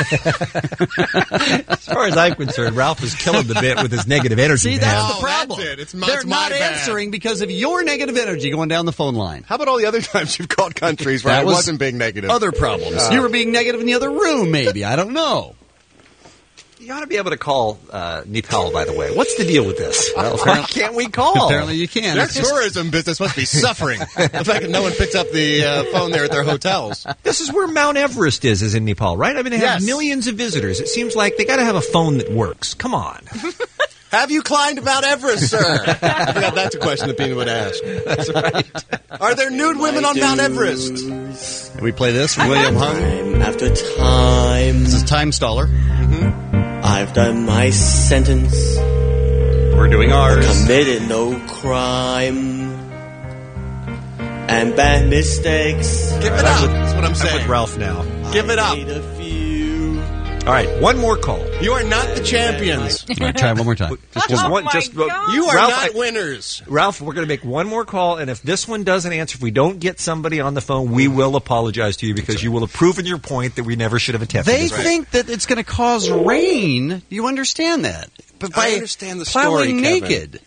As far as I'm concerned, Ralph is killing the bit with his negative energy. See, man. that's the problem. That's it. It's They're not answering because of your negative energy going down the phone line. How about all the other times you've called countries where That I was wasn't being negative? Other problems. You were being negative in the other room, maybe. I don't know. You ought to be able to call Nepal, by the way. What's the deal with this? Well, Why can't we call? Apparently you can. Their It's just- tourism business must be suffering. The fact that no one picks up the phone there at their hotels. This is where Mount Everest is in Nepal, right? I mean, they have Yes. millions of visitors. It seems like they got to have a phone that works. Come on. Have you climbed Mount Everest, sir? I forgot that's a question that Bean would ask. That's right. Are there nude women on Mount Everest? Can we play this? William Hung. Time after time, This is Time Staller. I've done my sentence. We're doing ours. Committed no crime and bad mistakes. Give it up. That's what I'm I'm saying. with Ralph now. Give it up. Made a few. All right, one more call. You are not the champions. All right, try it one more time. Just one. my Just God. You are Ralph, not winners. Ralph, we're going to make one more call, and if this one doesn't answer, if we don't get somebody on the phone, we will apologize to you because you will have proven your point that we never should have attempted. They this. think that it's going to cause rain. Do you understand that? But by I understand the plowing story, Kevin. naked.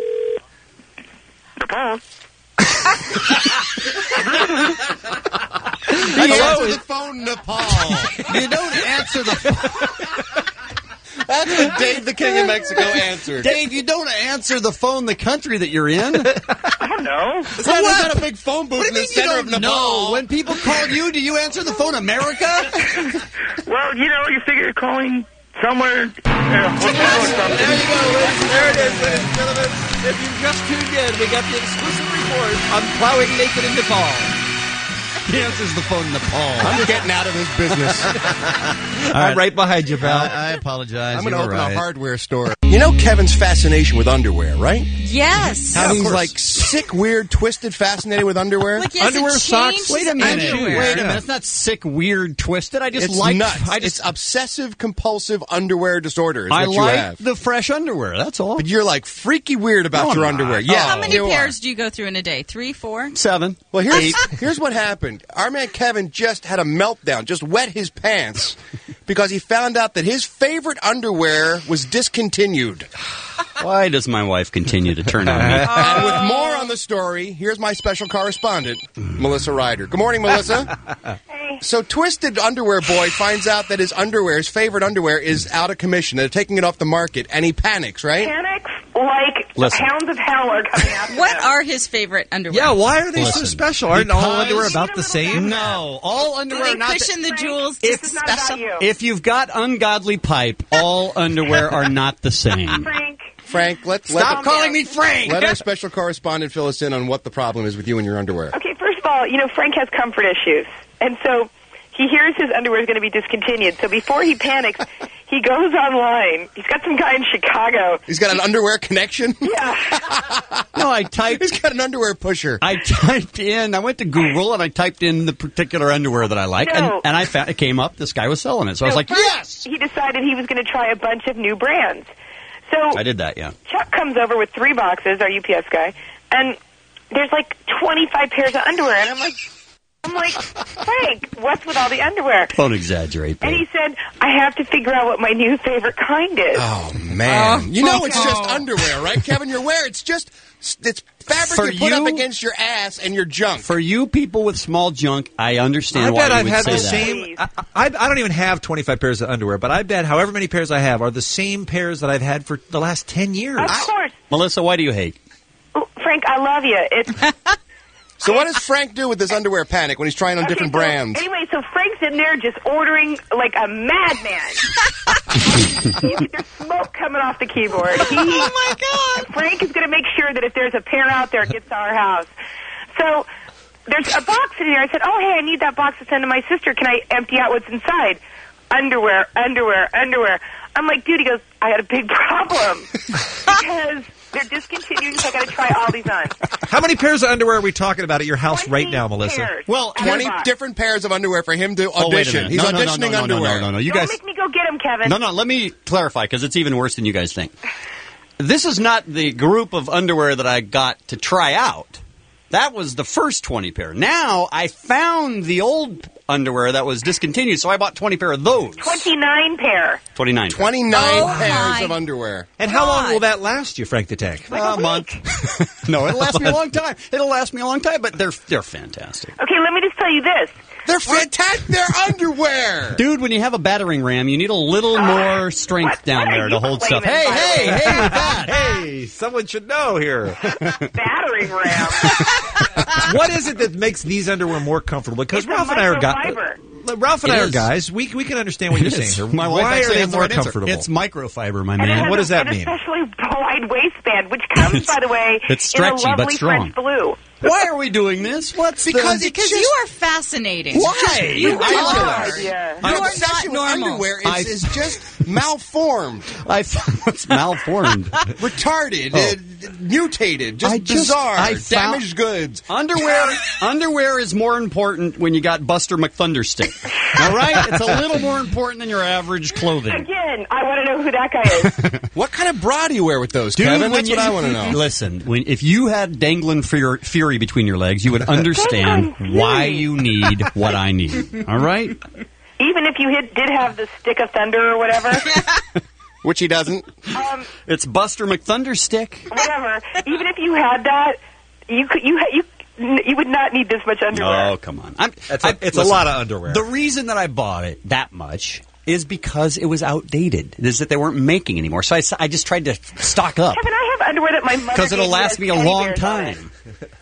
Answer the phone, Nepal. You don't answer the phone. That's what Dave the King of Mexico answered. Dave, you don't answer the phone the country that you're in. I don't know. There's not a big phone booth in the center of Nepal. No. When people call you, do you answer the phone America? Well, you figure you're calling somewhere. There you go, Liz. There it is, ladies and gentlemen. If you've just tuned in, we got the exclusive report on plowing naked in Nepal. He answers the phone Nepal. I'm getting out of this business. I'm right behind you, pal. I apologize. I'm going to You open were a right. hardware store. You know Kevin's fascination with underwear, right? Yes. How he's like sick, weird, twisted, fascinated with underwear. Like he has to Underwear, change socks. his Wait a minute. underwear. Wait a minute. It's not sick, weird, twisted. I just It's like. nuts. I just. It's obsessive compulsive underwear disorder. Is I what you like have. the fresh underwear. That's all. But you're like freaky weird about No, your I'm not. underwear. Yeah. How many you are. pairs do you go through in a day? 3, 4? 7. Well, here's what happened. Our man Kevin just had a meltdown, just wet his pants because he found out that his favorite underwear was discontinued. Why does my wife continue to turn on me? And with more on the story, here's my special correspondent, Melissa Ryder. Good morning, Melissa. Hey. So Twisted Underwear Boy finds out that his favorite underwear, is out of commission. They're taking it off the market, and he panics, right? Panics like Listen. hounds of hell are coming after What him. are his favorite underwear? Yeah, why are they so Listen, special? Aren't all because- underwear about the same? No, all Do underwear they are not. cushion the jewels? This Just is not about special. you. If you've got ungodly pipe, all underwear are not the same. Frank. Frank, Stop calling me Frank. let our special correspondent fill us in on what the problem is with you and your underwear. Okay, first of all, Frank has comfort issues. And so he hears his underwear is going to be discontinued. So before he panics, he goes online. He's got some guy in Chicago. He's got an underwear connection? Yeah. No, I typed. He's got an underwear pusher. I went to Google and I typed in the particular underwear that I like, No. and I found it came up. This guy was selling it, so I was like, First, yes. He decided he was going to try a bunch of new brands. So I did that, yeah. Chuck comes over with 3 boxes, our UPS guy, and there's like 25 pairs of underwear. And I'm like, Frank, what's with all the underwear? Don't exaggerate, And babe. he said, I have to figure out what my new favorite kind is. Oh, man. You know it's just underwear, right, Kevin? Your wear, it's just It's fabric For you put you- up against your ass and your junk. For you people with small junk, I understand I why bet you I've would had say the that. same. I don't even have 25 pairs of underwear, but I bet however many pairs I have are the same pairs that I've had for the last 10 years. Of course. Melissa, why do you hate? Frank, I love you. It's So what does Frank do with this underwear panic when he's trying on different brands? Anyway, so Frank's in there just ordering like a madman. There's smoke coming off the keyboard. Oh, my God. Frank is going to make sure that if there's a pair out there, it gets to our house. So there's a box in here. I said, oh, hey, I need that box to send to my sister. Can I empty out what's inside? Underwear. I'm like, dude, he goes, I had a big problem. Because they're discontinuing, so I got to try all these on. How many pairs of underwear are we talking about at your house right now, Melissa? pairs. Well, 20 different pairs of underwear for him to Oh, wait a audition. minute. He's No, no, no, auditioning no, no, underwear. no. You Don't guys. make me go get him, Kevin. No, let me clarify because it's even worse than you guys think. This is not the group of underwear that I got to try out. That was the first 20 pair. Now I found the old underwear that was discontinued, so I bought 20 pair of those. 29 pair. 29. 29 pairs of underwear. And how long will that last you, Frank the Tank? A month. No, it'll last me a long time. It'll last me a long time, but they're fantastic. Okay, let me just tell you this. They're fantastic. They're underwear. Dude, when you have a battering ram, you need a little more strength down there to hold stuff. Hey, with that. Hey, someone should know here. Battering ram. What is it that makes these underwear more comfortable? Because Ralph and I are guys. Ralph and I are guys. We can understand what you're saying here. My wife Why are actually they has the more right answer. comfortable? It's microfiber, my And it man. has What does that mean? An especially wide waistband, which comes, by the way, It's stretchy, in a but lovely strong. French blue. Why are we doing this? What's Because the... you are fascinating. Why? You I are. Yeah. Your You are obsession not with normal. underwear is just malformed. It's malformed. Retarded. Mutated. Just bizarre. Damaged goods. Underwear is more important when you got Buster McThunderstick. All right? It's a little more important than your average clothing. Again, I want to know who that guy is. What kind of bra do you wear with those, Dude, Kevin? when That's what I want to know. Listen, if you had dangling fury between your legs, you would understand why you need what I need. All right? Even if you did have the stick of thunder or whatever. Which he doesn't. It's Buster McThunderstick. Whatever. Even if you had that, you would not need this much underwear. Oh, come on. It's a lot of underwear. The reason that I bought it that much is because it was outdated. It is that they weren't making anymore. So I just tried to stock up. Kevin, I have underwear that my mother Because it'll gave last me me a as teddy long bears on it. time.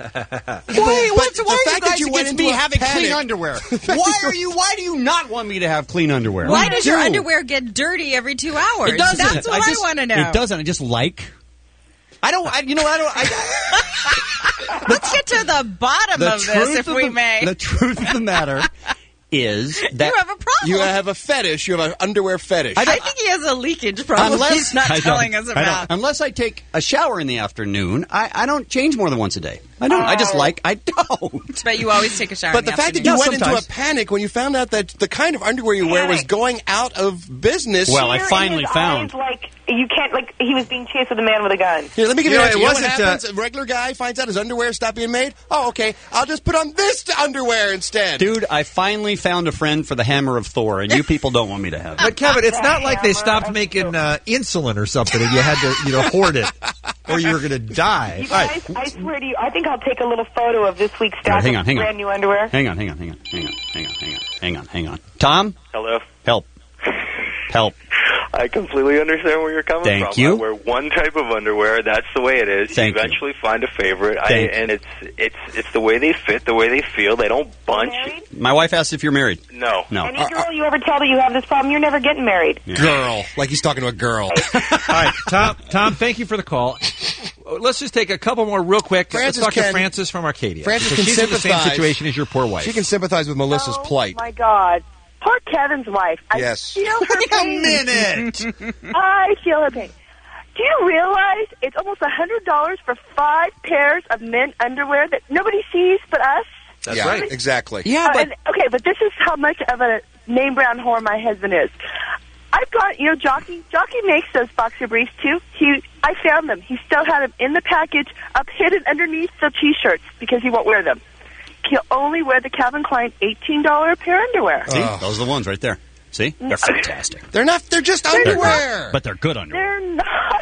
Why you went into me a having panic? clean underwear? Why do you not want me to have clean underwear? Why does your underwear get dirty every 2 hours? It doesn't. That's what I want to know. It doesn't. I just like. Let's get to the bottom of this, if we may. The truth of the matter is that you have a problem. You have a fetish. You have an underwear fetish. I think he has a leakage problem. He's not telling us about. Unless I take a shower in the afternoon, I don't change more than once a day. I don't. I just I don't. But you always take a shower. But the fact that you went into a panic when you found out that the kind of underwear you wear was going out of business. Well, I finally found. Like you can't. Like he was being chased with a man with a gun. Here, let me give you an answer. it You know what wasn't, happens? A regular guy finds out his underwear stopped being made. Oh, okay. I'll just put on this underwear instead. Dude, I finally found a friend for the Hammer of Thor, and you people don't want me to have it. But Kevin, it's not like they stopped making insulin or something, and you had to hoard it, or you were going to die. You guys, I swear to you, I think I'll take a little photo of this week's stack Hang of on. brand new underwear. Hang on. Tom? Hello? Help. I completely understand where you're coming from. Thank you. I wear one type of underwear. That's the way it is. Thank you you. eventually find a favorite. And it's the way they fit, the way they feel. They don't bunch. My wife asked if you're married. No. Any girl you ever tell that you have this problem, you're never getting married. Girl. Like he's talking to a girl. All right, Tom, thank you for the call. Let's just take a couple more real quick. Let's talk to Frances from Arcadia. Frances Because can she's in the same sympathize. situation as your poor wife. She can sympathize with Melissa's plight. My God. Poor Kevin's wife. Yes. I feel her pain. I feel her pain. Do you realize it's almost $100 for 5 pairs of men underwear that nobody sees but us? That's right. Exactly. Okay, but this is how much of a name brand whore my husband is. I've got, Jockey makes those boxer briefs too. I found them. He still had them in the package up hidden underneath the T-shirts because he won't wear them. He'll only wear the Calvin Klein $18 pair underwear. See? Those are the ones right there. See? They're fantastic. They're not. They're just underwear. But they're good underwear. They're not good.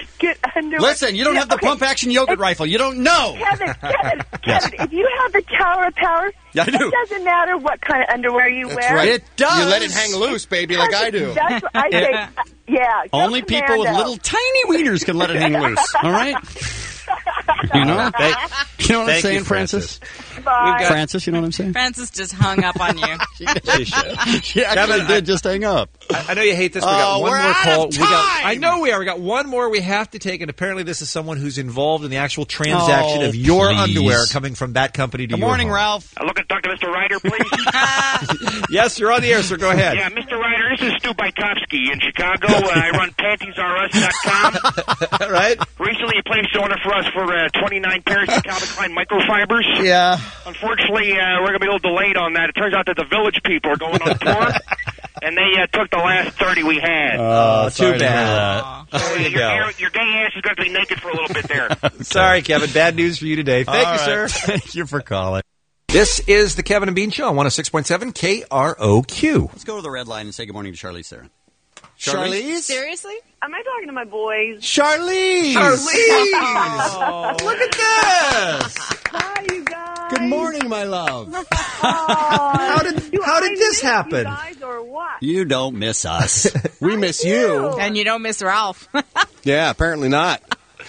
underwear. Listen, you don't have the pump-action yogurt rifle. You don't know. Kevin, Yes. if you have the Tower of Power, Yeah, I do. it doesn't matter what kind of underwear you That's wear. right. It does. You let it hang loose, baby, like I do. That's what I say. Yeah. go Only people with commando. little tiny wieners can let it hang loose. All right? You know? You know what I'm Thank saying, you, Francis. Bye. Francis, you know what I'm saying? Francis just hung up on you. She actually did just hang up. I know you hate this. We got one we're more out call. of time! I know we are. We got one more we have to take, and apparently this is someone who's involved in the actual transaction Oh, of your please. underwear coming from that company to Good your morning, home. Ralph. I'm looking to talk to Mr. Ryder, please. Yes, you're on the air, sir. Go ahead. Yeah, Mr. Ryder, this is Stu Bykowski in Chicago. I run PantiesRUs.com. Right? Recently, you placed an order for us for 29 pairs of Calvin Klein microfibers. Yeah. Unfortunately, we're going to be a little delayed on that. It turns out that the Village people are going on tour, and they took the last 30 we had. Oh, sorry too to hear bad. There you go. Your gay ass is going to be naked for a little bit there. Sorry, Kevin. Bad news for you today. Thank you, sir. Thank you for calling. This is the Kevin and Bean Show on 106.7 KROQ. Let's go to the red line and say good morning to Charlize Theron. Charlize? Seriously? Am I talking to my boys? Charlize! Charlize! Look at this! Hi, you guys. Good morning, my love. How did this happen? You guys or what? You don't miss us. We miss you. And you don't miss Ralph. Yeah, apparently not.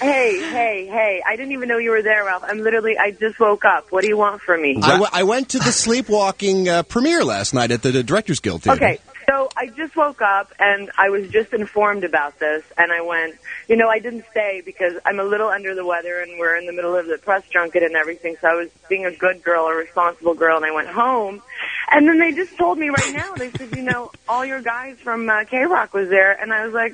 Hey. I didn't even know you were there, Ralph. I just woke up. What do you want from me? I went to the Sleepwalking premiere last night at the Directors Guild Theater. Okay, so I just woke up, and I was just informed about this, and I went, I didn't stay because I'm a little under the weather, and we're in the middle of the press junket and everything, so I was being a good girl, a responsible girl, and I went home. And then they just told me right now, they said, all your guys from K-Rock was there, and I was like,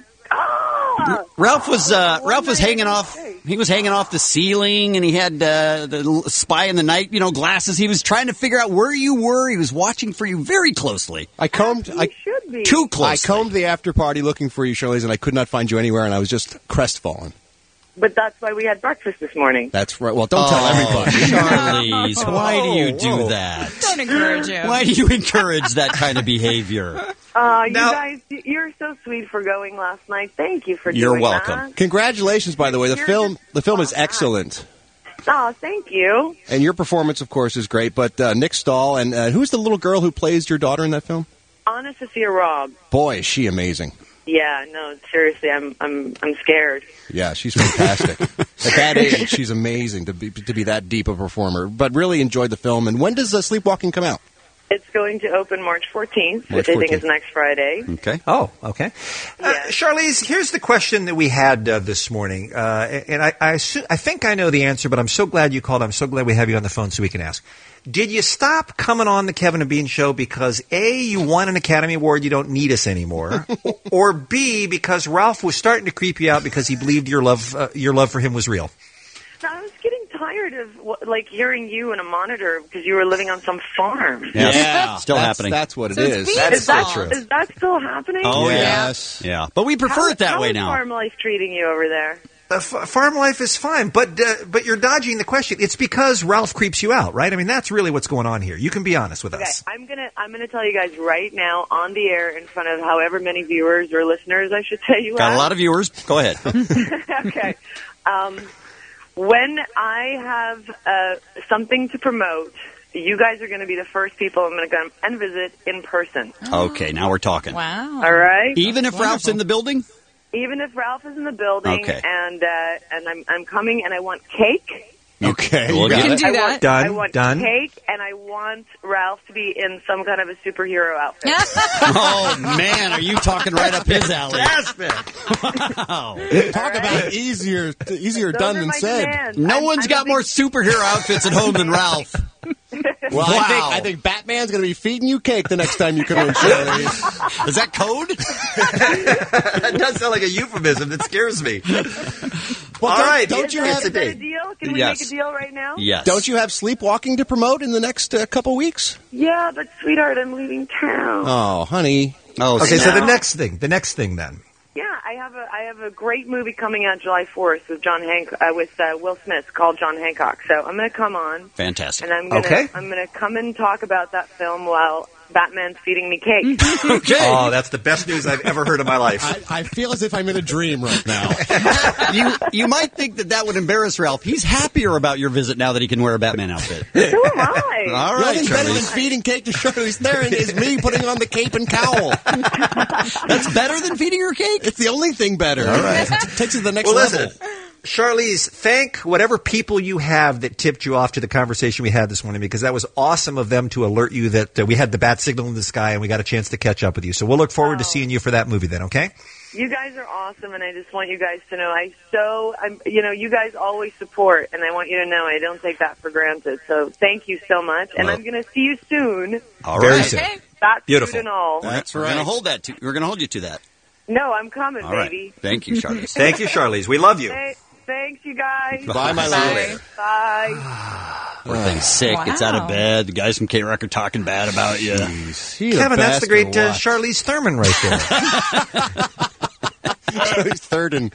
Ralph was hanging off. He was hanging off the ceiling, and he had the spy in the night, glasses. He was trying to figure out where you were. He was watching for you very closely. I combed. should be. Too closely. I combed the after party looking for you, Charlize, and I could not find you anywhere, and I was just crestfallen. But that's why we had breakfast this morning. That's right. Well, don't tell everybody. Charlize, why do you do that? Don't encourage him. Why do you encourage that kind of behavior? You guys, you're so sweet for going last night. Thank you for doing that. You're welcome. Congratulations, by the way. The film is excellent. Oh, thank you. And your performance, of course, is great. But Nick Stahl, and who's the little girl who plays your daughter in that film? Anna Sophia Robb. Boy, is she amazing. Yeah, no, seriously, I'm scared. Yeah, she's fantastic. At that age, she's amazing to be that deep a performer. But really enjoyed the film. And when does Sleepwalking come out? It's going to open March 14th, which I think is next Friday. Okay. Oh, okay. Charlize, here's the question that we had this morning. And I think I know the answer, but I'm so glad you called. I'm so glad we have you on the phone so we can ask. Did you stop coming on the Kevin and Bean Show because A, you won an Academy Award, you don't need us anymore, or B, because Ralph was starting to creep you out because he believed your love for him was real? No, I was getting tired of hearing you in a monitor because you were living on some farm. Yeah, still happening. That's what it is. That is so true. Is that still happening? Oh, yes. Yeah. But we prefer it that way now. How is farm life treating you over there? Farm life is fine, but you're dodging the question. It's because Ralph creeps you out, right? I mean, that's really what's going on here. You can be honest with us. I'm gonna tell you guys right now on the air in front of however many viewers or listeners I should say you Got have. a lot of viewers. Go ahead. Okay. When I have something to promote, you guys are going to be the first people I'm going to come and visit in person. Okay, now we're talking. Wow. All right? Even if Ralph's in the building? Even if Ralph is in the building, Okay. and I'm coming, and I want cake. Okay, We'll you got get it. do that. I want cake, and I want Ralph to be in some kind of a superhero outfit. Oh, man, are you talking right up his alley? Wow. Talk about easier Those done are than my said. demands. No I'm one's a got big- more superhero outfits at home than Ralph. Well, Wow. I think Batman's going to be feeding you cake the next time you come in, Charlize. Is that code? That does sound like a euphemism that scares me. Well, All right, don't you Is have that a deal? Can we Yes. make a deal right now? Yes. Don't you have Sleepwalking to promote in the next couple weeks? Yeah, but sweetheart, I'm leaving town. Oh, honey. Oh, Okay, so No. the next thing then. Yeah, I have a great movie coming out July 4th with with Will Smith called John Hancock. So I'm going to come on, fantastic. and I'm going Okay. to come and talk about that film while Batman's feeding me cake. Okay. Oh, that's the best news I've ever heard in my life. I feel as if I'm in a dream right now. You might think that would embarrass Ralph. He's happier about your visit now that he can wear a Batman outfit. So am I. All right, Nothing better than Charlize. feeding cake to Charlize Theron is me putting on the cape and cowl. That's better than feeding her cake? It's the only thing better. All right. It takes it to the next Well, level. listen, Charlize, thank whatever people you have that tipped you off to the conversation we had this morning, because that was awesome of them to alert you that we had the bat signal in the sky and we got a chance to catch up with you. So we'll look forward to seeing you for that movie then, okay? You guys are awesome, and I just want you guys to know you guys always support, and I want you to know I don't take that for granted. So thank you so much, and I'm going to see you soon. All Very right. soon. Bat Beautiful. food and all. That's right. We're going to hold that. We're going to hold you to that. No, I'm coming, All right. baby. Thank you, Charlize. Thank you, Charlize. We love you. Thanks, you guys. Bye, my love. Bye. Poor thing's sick. It's out of bed. The guys from K-Rock are talking bad about you. Kevin, that's the great Charlize Theron right there. Charlize Theron.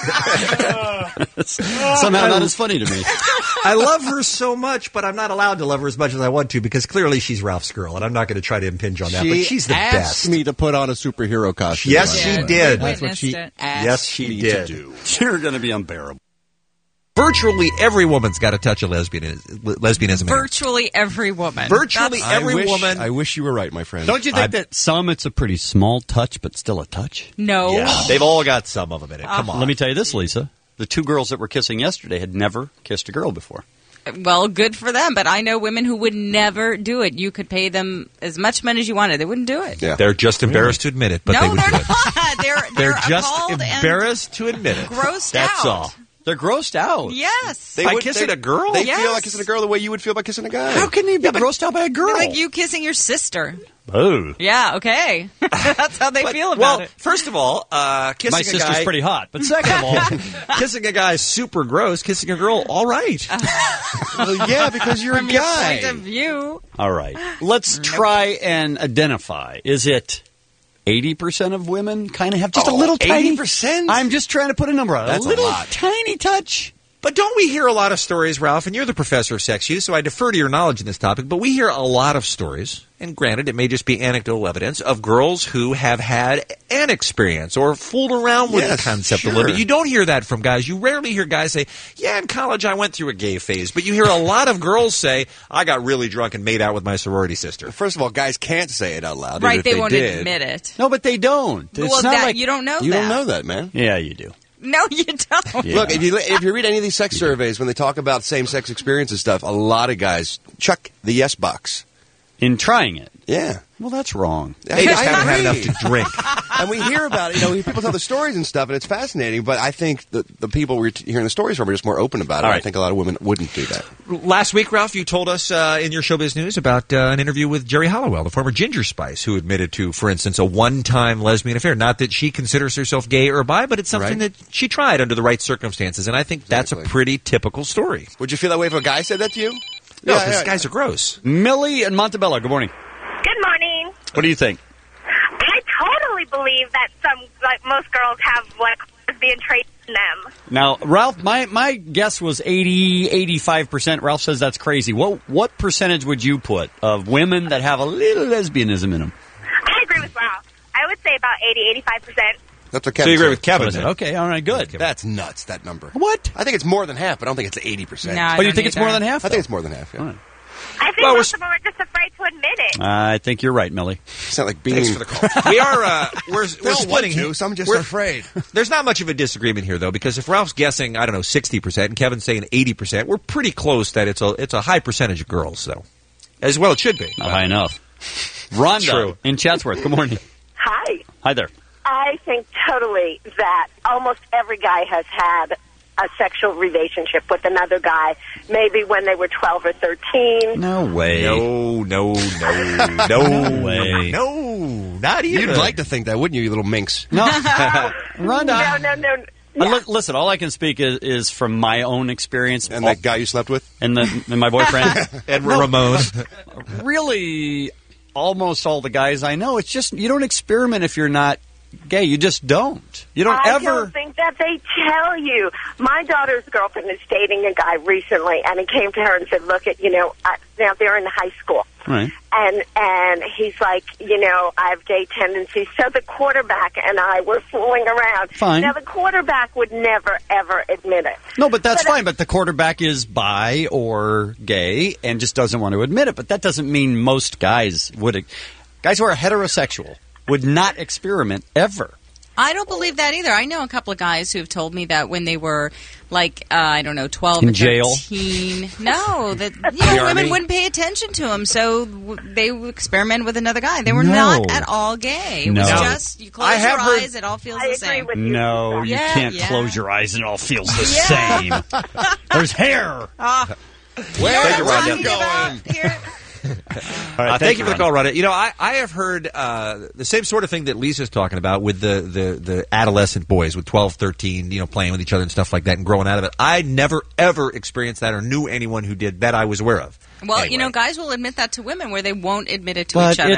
Somehow not as funny to me. I love her so much, but I'm not allowed to love her as much as I want to because clearly she's Ralph's girl, and I'm not going to try to impinge on that. But she's the asked best. me to put on a superhero costume. Yes, she did. That's what she Witnessed asked Yes, she me did. to do. You're going to be unbearable. Virtually every woman's got a touch of lesbianism. in her. Virtually every woman. Virtually That's- every woman. I wish you were right, my friend. Don't you think that some it's a pretty small touch, but still a touch? No. Yeah, they've all got some of them in it. Come on. Let me tell you this, Lisa. The two girls that were kissing yesterday had never kissed a girl before. Well, good for them, but I know women who would never do it. You could pay them as much money as you wanted. They wouldn't do it. Yeah. They're just embarrassed to admit it, but no, they would they're do it. not. They're just appalled embarrassed to admit it. and grossed That's out. all. They're grossed out. Yes. By kissing a girl? They Yes. feel like kissing a girl the way you would feel about kissing a guy. How can they be grossed out by a girl? Like you kissing your sister. Oh. Yeah, okay. That's how they feel about it. First of all, kissing My a sister's guy, pretty hot. But second of all, kissing a guy is super gross. Kissing a girl, all right. Well, yeah, because you're From a your guy. point of view. all right. Let's try and identify. Is it 80% of women kind of have just a little tiny 80%? I'm just trying to put a number on it. That's a little a lot. tiny touch. But don't we hear a lot of stories, Ralph, and you're the professor of sex use, so I defer to your knowledge in this topic, but we hear a lot of stories, and granted, it may just be anecdotal evidence, of girls who have had an experience or fooled around with the concept a little bit. You don't hear that from guys. You rarely hear guys say, yeah, in college I went through a gay phase, but you hear a lot of girls say, I got really drunk and made out with my sorority sister. First of all, guys can't say it out loud. Right, If they won't did, admit it. No, but they don't. It's Well, not that- like you don't know You that. don't know that, man. Yeah, you do. No, you don't. Look, if you read any of these sex surveys, when they talk about same-sex experience and stuff, a lot of guys chuck the yes box. In trying it. Yeah. Well, that's wrong. They just I haven't had agree. enough to drink. And we hear about it. You know, people tell the stories and stuff, and it's fascinating. But I think the people we're hearing the stories from are just more open about it. All I right. think a lot of women wouldn't do that. Last week, Ralph, you told us in your Showbiz News about an interview with Jerry Halliwell, the former Ginger Spice, who admitted to, for instance, a one-time lesbian affair. Not that she considers herself gay or bi, but it's something that she tried under the right circumstances, and I think that's a pretty typical story. Would you feel that way if a guy said that to you? No, Yeah, these yeah. guys are gross. Millie and Montebello, good morning. Good morning. What do you think? I totally believe that most girls have lesbian traits in them. Now, Ralph, my guess was 85%. Ralph says that's crazy. What percentage would you put of women that have a little lesbianism in them? I agree with Ralph. I would say about 80-85%. That's what So Kevin you agree said. with Kevin? What is it? Okay, all right, good. That's nuts, that number. What? I think it's more than half, but I don't think it's 80%. No, I But you don't think it's either. more than half? I think it's more than half, yeah. I think most of them are just afraid to admit it. I think you're right, Millie. It's not like being... Thanks for the call. We are we're splitting. to, so I'm just We're- afraid. There's not much of a disagreement here, though, because if Ralph's guessing, I don't know, 60% and Kevin's saying 80%, we're pretty close that it's a high percentage of girls, though. As well it should be. Not high enough. Rhonda True. in Chatsworth, good morning. Hi. Hi there. I think totally that almost every guy has had a sexual relationship with another guy, maybe when they were 12 or 13. No way. No No way. No, not even. You'd like to think that, wouldn't you, you little minx? No. Rhonda. No. Listen, all I can speak is from my own experience. And that guy you slept with? And my boyfriend. And Ramon. Really, almost all the guys I know, it's just, you don't experiment if you're not gay. You just don't. You don't I ever. don't think that they tell you. My daughter's girlfriend is dating a guy recently, and he came to her and said, look, now they're in high school. Right. And he's like, I have gay tendencies. So the quarterback and I were fooling around. Fine. Now, the quarterback would never, ever admit it. No, but that's fine. But the quarterback is bi or gay and just doesn't want to admit it. But that doesn't mean most guys would. Guys who are heterosexual would not experiment ever. I don't believe that either. I know a couple of guys who have told me that when they were, 12 in or jail. 13. No, that The women Army? wouldn't pay attention to them, so they would experiment with another guy. They were not at all gay. It was just, you close your eyes, it all feels the same. No, you can't close your eyes and it all feels the same. There's hair. Where Thank you, are Rhonda. you going? All right, thank you for the call, Rhonda. I have heard the same sort of thing that Lisa's talking about with the adolescent boys with 12, 13, playing with each other and stuff like that and growing out of it. I never, ever experienced that or knew anyone who did that I was aware of. Well, Anyway. guys will admit that to women where they won't admit it to But each other.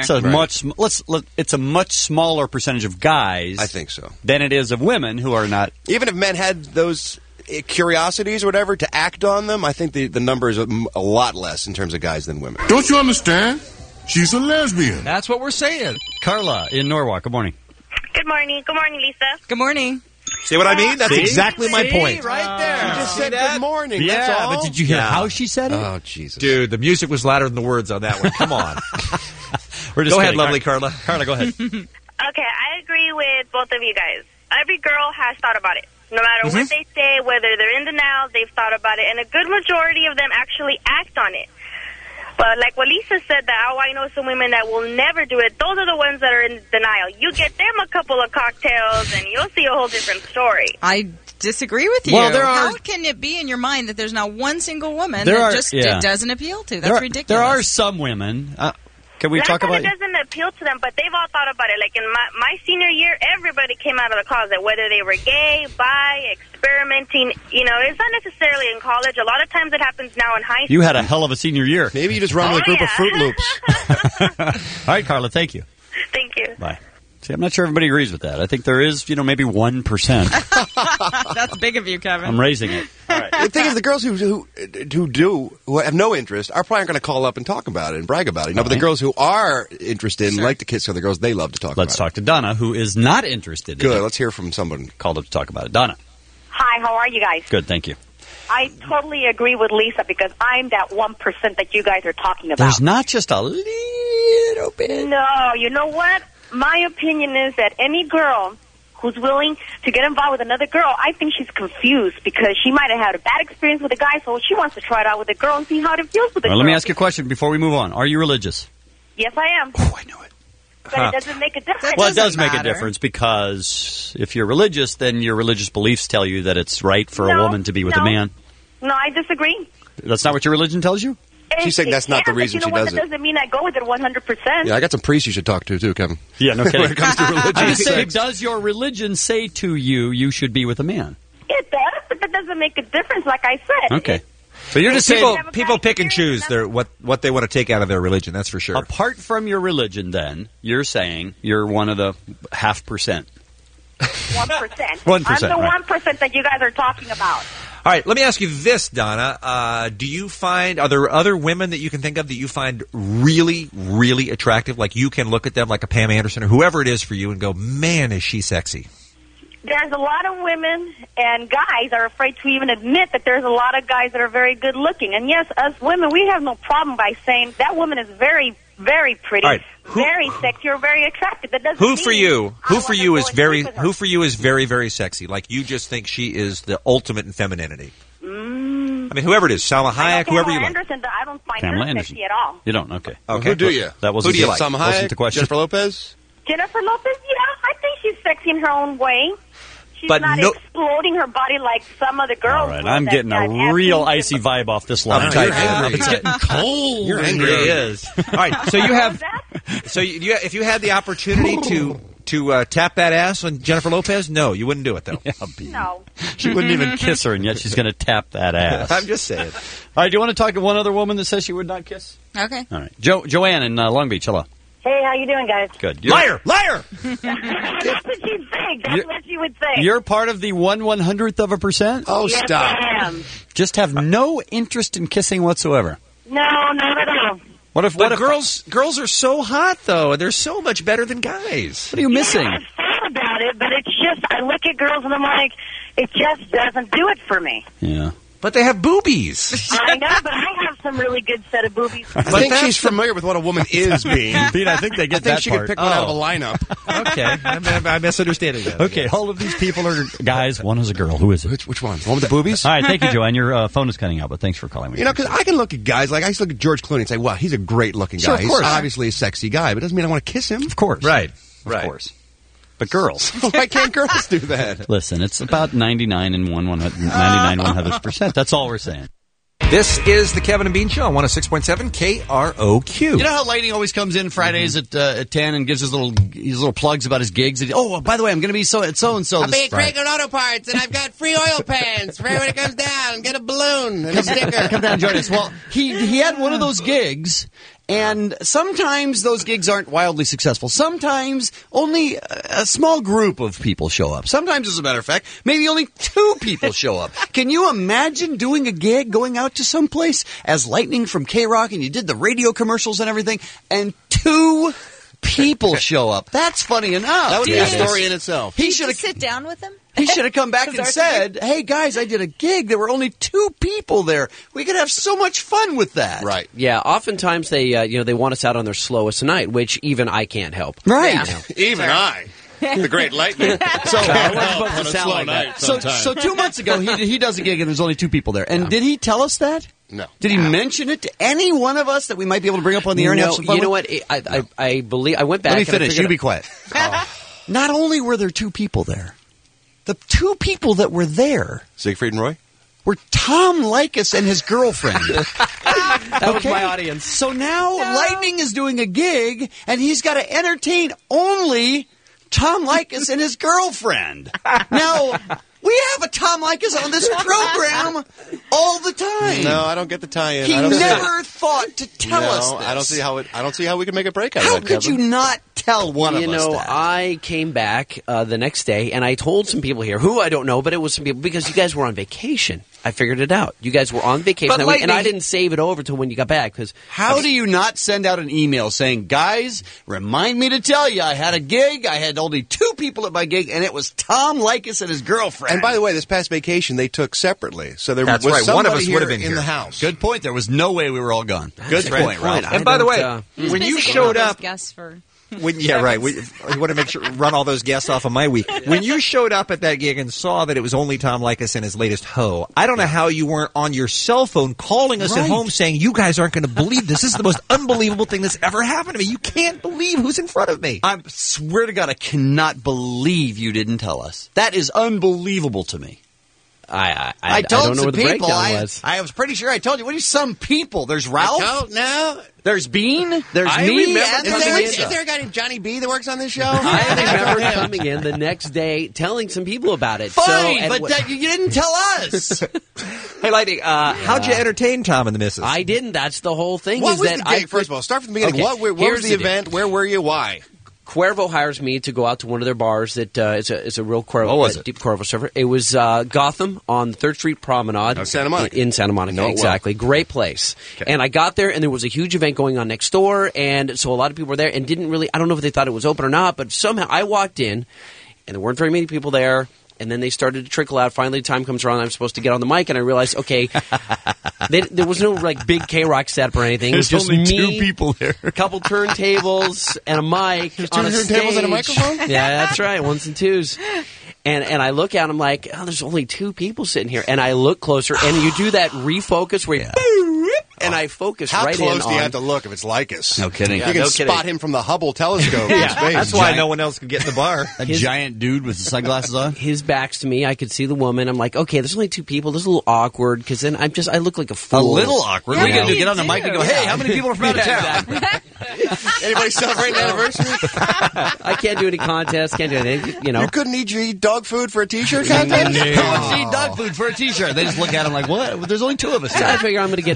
it's a much smaller percentage of guys. I think so. Than it is of women who are not. Even if men had those curiosities or whatever to act on them, I think the number is a lot less in terms of guys than women. Don't you understand? She's a lesbian. That's what we're saying. Carla in Norwalk. Good morning. Good morning. Good morning, Lisa. Good morning. See what I mean? That's exactly my point. Right there. She just said good morning. Yeah, That's all. but did you hear how she said it? Oh, Jesus. Dude, the music was louder than the words on that one. Come on. We're just Go ahead, kidding. lovely Carla. Carla, go ahead. Okay, I agree with both of you guys. Every girl has thought about it. No matter what they say, whether they're in denial, they've thought about it. And a good majority of them actually act on it. But like what Lisa said, that I know some women that will never do it. Those are the ones that are in denial. You get them a couple of cocktails and you'll see a whole different story. I disagree with you. Well, there are- How can it be in your mind that there's not one single woman There that are- just yeah. it doesn't appeal to? That's ridiculous. There are some women. Can we Not talk that about? it doesn't appeal to them, but they've all thought about it. Like in my senior year, everybody came out of the closet, whether they were gay, bi, experimenting. It's not necessarily in college. A lot of times it happens now in high school. You had a hell of a senior year. Maybe you just run with a group of Fruit Loops. All right, Carla. Thank you. Thank you. Bye. See, I'm not sure everybody agrees with that. I think there is, maybe 1%. That's big of you, Kevin. I'm raising it. All right. The thing is, the girls who have no interest are probably going to call up and talk about it and brag about it. But the girls who are interested and like to kiss other girls, they love to talk Let's about talk to Donna, who is not interested it. Good. in it. Let's hear from someone. Called up to talk about it. Donna. Hi, how are you guys? Good, thank you. I totally agree with Lisa because I'm that 1% that you guys are talking about. There's not just a little bit. No, you know what? My opinion is that any girl who's willing to get involved with another girl, I think she's confused because she might have had a bad experience with a guy, so she wants to try it out with a girl and see how it feels with a girl. Let me ask you a question before we move on. Are you religious? Yes, I am. Oh, I knew it. But it doesn't make a difference. Well, it does make a difference because if you're religious, then your religious beliefs tell you that it's right for a woman to be with a man. No, I disagree. That's not what your religion tells you? She's saying that's not the reason she does That it. doesn't mean I go with it 100%. Yeah, I got some priests you should talk to, too, Kevin. Yeah, no kidding. When it comes to religion. I'm just saying, does your religion say to you should be with a man? It does, but that doesn't make a difference, like I said. Okay. So you're just People- saying people pick and choose what they want to take out of their religion. That's for sure. Apart from your religion, then, you're saying you're one of the 0.5%. 1%. 1%, I'm the right. 1% that you guys are talking about. All right, let me ask you this, Donna. Are there other women that you can think of that you find really, really attractive? Like you can look at them like a Pam Anderson or whoever it is for you and go, man, is she sexy? There's a lot of women and guys are afraid to even admit that there's a lot of guys that are very good looking. And yes, us women, we have no problem by saying that woman is very, very pretty, All right. very sexy, or very attractive. That doesn't Who mean for you? I Who for wanna you go is and very? sleep with her. Who for you is very, very sexy? Like you just think she is the ultimate in femininity. I mean, whoever it is, Salma Hayek, whoever you like. Anderson, I don't find Pamela her Anderson. sexy at all. You don't? Okay. Okay. Who do you? That wasn't, Who do you like? Salma wasn't Hayek? the question. Jennifer Lopez? Jennifer Lopez, yeah, I think she's sexy in her own way. She's But not no- exploding her body like some other girls. All right, do I'm that getting got a real abs. icy vibe off this line. Uptight, you're man. angry. It's getting cold. You're It angry. really is. All right, so you have, if you had the opportunity to tap that ass on Jennifer Lopez, no, you wouldn't do it though. No. She wouldn't even kiss her, and yet she's going to tap that ass. I'm just saying. All right, do you want to talk to one other woman that says she would not kiss? Okay. All right. Joanne in Long Beach, hello. Hey, how you doing, guys? Good. Liar! That's what she'd think. That's what she would think. You're part of the 1/100th of a percent? Oh, Yes, stop. I am. Just have no interest in kissing whatsoever. No, not at all. What if girls are so hot though? They're so much better than guys. What are you missing? I've thought about it, but it's just I look at girls and I'm like, it just doesn't do it for me. Yeah. But they have boobies. I know, but I have some really good set of boobies. I think she's familiar with what a woman is being. Bean, I think they get that she part. could pick one out of a lineup. Okay, I'm misunderstanding that. Okay, all of these people are guys. One is a girl. Who is it? Which one? The one with the boobies? All right, thank you, Joanne. Your phone is cutting out, but thanks for calling me. You know, because I can look at guys, like I used to look at George Clooney and say, wow, he's a great-looking guy. Sure, of course. He's obviously a sexy guy, but it doesn't mean I want to kiss him. Of course. Right. Of course. But girls. Why can't girls do that? Listen, it's about 99.1% That's all we're saying. This is the Kevin and Bean Show on 106.7 KROQ. You know how Lightning always comes in Fridays at 10 and gives his little plugs about his gigs? And, oh, by the way, I'm going to be at so-and-so. I'll be at Craig Auto Parts, and I've got free oil pans for everyone who comes down. Get a balloon and a sticker. Come down and join us. Well, he had one of those gigs, and sometimes those gigs aren't wildly successful. Sometimes only a small group of people show up. Sometimes, as a matter of fact, maybe only 2 people show up. Can you imagine doing a gig, going out to someplace as Lightning from K-Rock, and you did the radio commercials and everything, and 2 people show up? That's funny enough. That would be a story in itself. He should sit down with him. He should have come back and said, hey, guys, I did a gig. There were only 2 people there. We could have so much fun with that. Right. Yeah, oftentimes they want us out on their slowest night, which even I can't help. Right. Yeah. Even I. The great Lightning. So, I wasn't supposed to sound like that. So 2 months ago, he does a gig and there's only 2 people there. And did he tell us that? No. Did he mention it to any one of us that we might be able to bring up on the air and have some fun you know with? what? I believe I went back. Let me finish. You be quiet. Not only were there 2 people there, the 2 people that were there, Siegfried and Roy, were Tom Leykis and his girlfriend. That was my audience. So now Lightning is doing a gig, and he's got to entertain only Tom Leykis and his girlfriend. Now, we have a Tom Leykis on this program all the time. No, I don't get the tie-in. He never thought to tell us this. I don't see how we can make a break out of that. How could you not tell one of us that? I came back the next day, and I told some people here, who I don't know, but it was some people, because you guys were on vacation. I figured it out. You guys were on vacation that week, and I didn't save it over till when you got back. How do you not send out an email saying, guys, remind me to tell you I had a gig, I had only 2 people at my gig, and it was Tom Leykis and his girlfriend. And by the way, this past vacation they took separately, so there That's was right. One of us would have been in here. the house. Good point. There was no way we were all gone. Good point, Ralph. And by the way, when you showed up, guests for yeah, right. We want to make sure run all those guests off of my week. When you showed up at that gig and saw that it was only Tom Leykis and his latest hoe, I don't know how you weren't on your cell phone calling us at home saying, you guys aren't going to believe this. This is the most unbelievable thing that's ever happened to me. You can't believe who's in front of me. I swear to God, I cannot believe you didn't tell us. That is unbelievable to me. I told don't know some where the people. breakdown was. I was pretty sure I told you. What are some people? There's Ralph. No. There's Bean. There's I me. remember And coming there's Is there a guy named Johnny B that works on this show? I remember coming in the next day telling some people about it. Fine, but you didn't tell us. Hey, Lightning, how'd you entertain Tom and the missus? I didn't. That's the whole thing. What is was that the gig? First of all, start from the beginning. Okay, What was the event? Where were you? Why? Cuervo hires me to go out to one of their bars that is a real Cuervo, What was it? deep Cuervo server. It was Gotham on 3rd Street Promenade. Santa Monica. In Santa Monica, No, exactly. Great place. Okay. And I got there, and there was a huge event going on next door, and so a lot of people were there and didn't really, I don't know if they thought it was open or not, but somehow I walked in, and there weren't very many people there. And then they started to trickle out. Finally, the time comes around. I'm supposed to get on the mic, and I realized, okay, there was no big K-Rock setup or anything. It was just only me, 2 people there. a couple turntables, and a mic. There's on 2 a turntables stage. and a microphone? Yeah, that's right. 1s and 2s. And I look at them like, oh, there's only 2 people sitting here. And I look closer, and you do that refocus where you, and I focus How right in close do you on. have to look if it's Leykis? No kidding. You Yeah, can no kidding. spot him from the Hubble telescope in space. That's why no one else could get in the bar. A giant dude with sunglasses on. His back's to me. I could see the woman. I'm like, okay, there's only 2 people. This is a little awkward because then I look like a A fool. little awkward. Yeah, What are you going to you do? Get on the do. mic and go, hey, how many people are from out of town? Anybody celebrating an anniversary? I can't do any contests. Can't do anything. You know. You couldn't eat dog food for a T-shirt contest? Who wants to eat dog food for a T-shirt? They just look at him like, what? There's only 2 of us So here. I figure I'm going to get up here, and I walk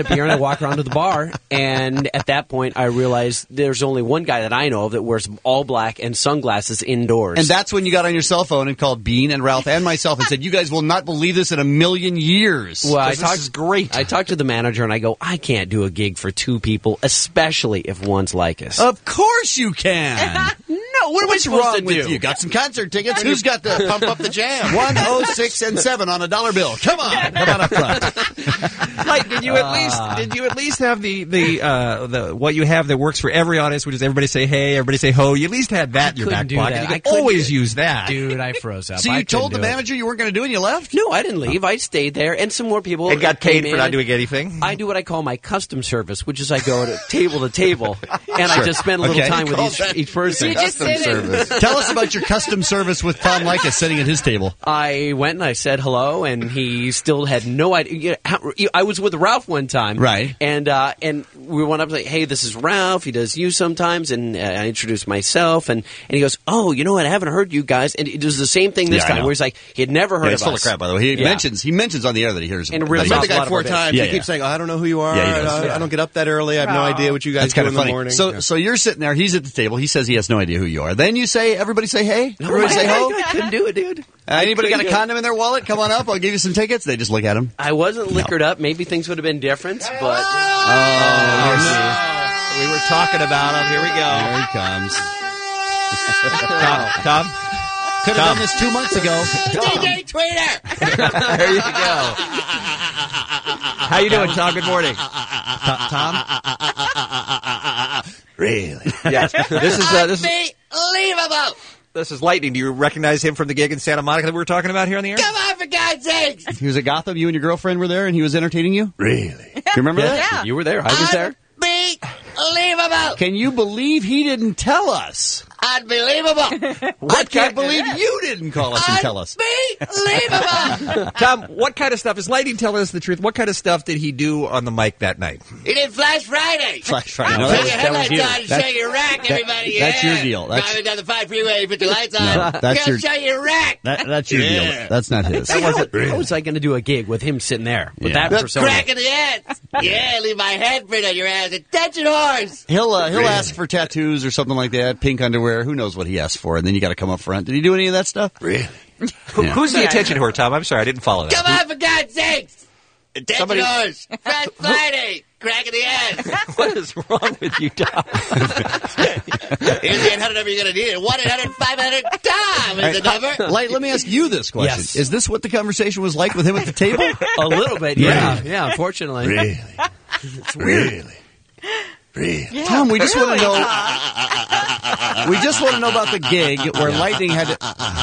walk around to the bar, and at that point, I realized there's only one guy that I know of that wears all black and sunglasses indoors. And that's when you got on your cell phone and called Bean and Ralph and myself and said, "You guys will not believe this in a million years." Well, this is great. I talked to the manager, and I go, I can't do a gig for two people, especially if one's like us. Of course you can. No, what am I What's supposed wrong to with do? you? Got some concert tickets? Who's got the Pump up the jam. 1, 6, and 7 on a dollar bill? Come on up front. Like, did you at least have the what you have that works for every audience, which is everybody say hey, everybody say ho? You at least had that in your back pocket. You can always use that. Dude, I froze up. So you told the manager you weren't going to do it and you left? No, I didn't leave. I stayed there, and some more people And got came paid for in. not doing anything? I do what I call my custom service, which is I go to table, and I just spend a little time with each person. You just sit service. Tell us about your custom service with Tom Leykis sitting at his table. I went and I said hello, and he still had no idea. I was with Ralph one time, right? And we went up and like, hey, this is Ralph. He does you sometimes, and I introduced myself, and he goes, oh, you know what? I haven't heard you guys, and it was the same thing this time, where he's like, he had never heard of us. It's full of crap, by the way. He mentions on the air that he hears. And I met the guy 4 times. He keeps saying, I don't know who you are. I don't get up that early. I have no idea what you guys do in the morning. So you're sitting there. He's at the table. He says he has no idea who you are. Then you say, everybody say hey. Everybody say ho. I couldn't do it, dude. Anybody got a condom in their wallet? Come on up. I'll give you some tickets. They just look at him. I wasn't liquored up. Maybe things would have been different, but... We were talking about him. Here we go. There he comes. Tom? Could have done this 2 months ago. DJ Tweeter! There you go. How you doing, Tom? Good morning. Tom? Really? Yes. This is Unbelievable! This is Lightning. Do you recognize him from the gig in Santa Monica that we were talking about here on the air? Come on, for God's sakes! He was at Gotham. You and your girlfriend were there, and he was entertaining you? Really? You remember that? Yeah. You were there. I was there. Unbelievable! Can you believe he didn't tell us? Unbelievable! I can't believe you didn't call us and tell us. Unbelievable! Tom, what kind of stuff, is Lightning telling us the truth, what kind of stuff did he do on the mic that night? He did Flash Friday. Flash Friday. Put No, your that was headlights you. on and show your rack, everybody. That's yeah. your deal. Driving down the 5 freeway, put the lights on. No, that's Go your- show your rack. That's your deal. That's not his. How was I going to do a gig with him sitting there with that persona? Crack in the ass. Yeah, leave my handprint on your ass. Attention, horse. He'll ask for tattoos or something like that, pink underwear. Who knows what he asked for? And then you got to come up front. Did he do any of that stuff? Really? Who's the attention whore, Tom? I'm sorry, I didn't follow that. Come on, for God's sakes. Attention, Somebody- horse. Flash Friday. Crack in the ass. What is wrong with you, Tom? Here's the 800 number you're going to need. 1-800-500-TOM is the number. Light, let me ask you this question. Yes. Is this what the conversation was like with him at the table? A little bit, yeah. Yeah, unfortunately. Really? Really? Really? Tom, we just want to know. We just want to know about the gig where Lightning had to.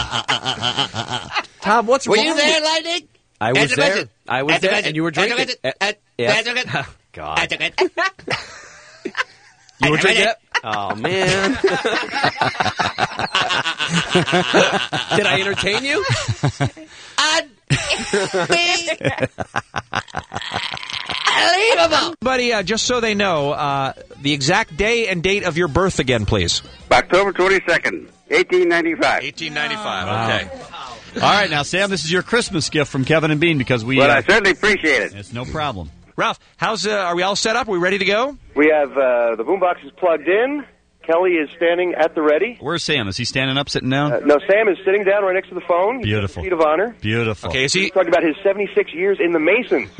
Tom, what's Were wrong you with there, Lightning? I was Answer the there. question. I was Answer the there, question. and you were Answer the drinking. question. Yeah. Answer the question. God. Answer the question. You were Answer the drinking? question. Oh, man. Did I entertain you? Unbelievable. Buddy, just so they know, the exact day and date of your birth again, please. October 22nd, 1895. 1895, okay. All right, now, Sam, this is your Christmas gift from Kevin and Bean because we. Well, I certainly appreciate it. It's no problem. Ralph, are we all set up? Are we ready to go? We have the boombox is plugged in. Kelly is standing at the ready. Where's Sam? Is he standing up, sitting down? No, Sam is sitting down right next to the phone. Beautiful. Seat of honor. Beautiful. Okay, is he? He's talking about his 76 years in the Masons.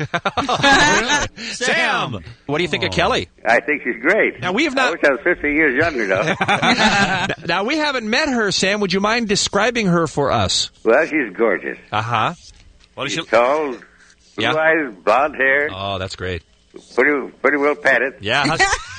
Sam! What do you think of Kelly? I think she's great. Now, we have not. I wish I was 50 years younger, though. Now, we haven't met her, Sam. Would you mind describing her for us? Well, she's gorgeous. Uh-huh. What is She's she? tall, blue eyes, blonde hair. Oh, that's great. Pretty well padded. Yeah.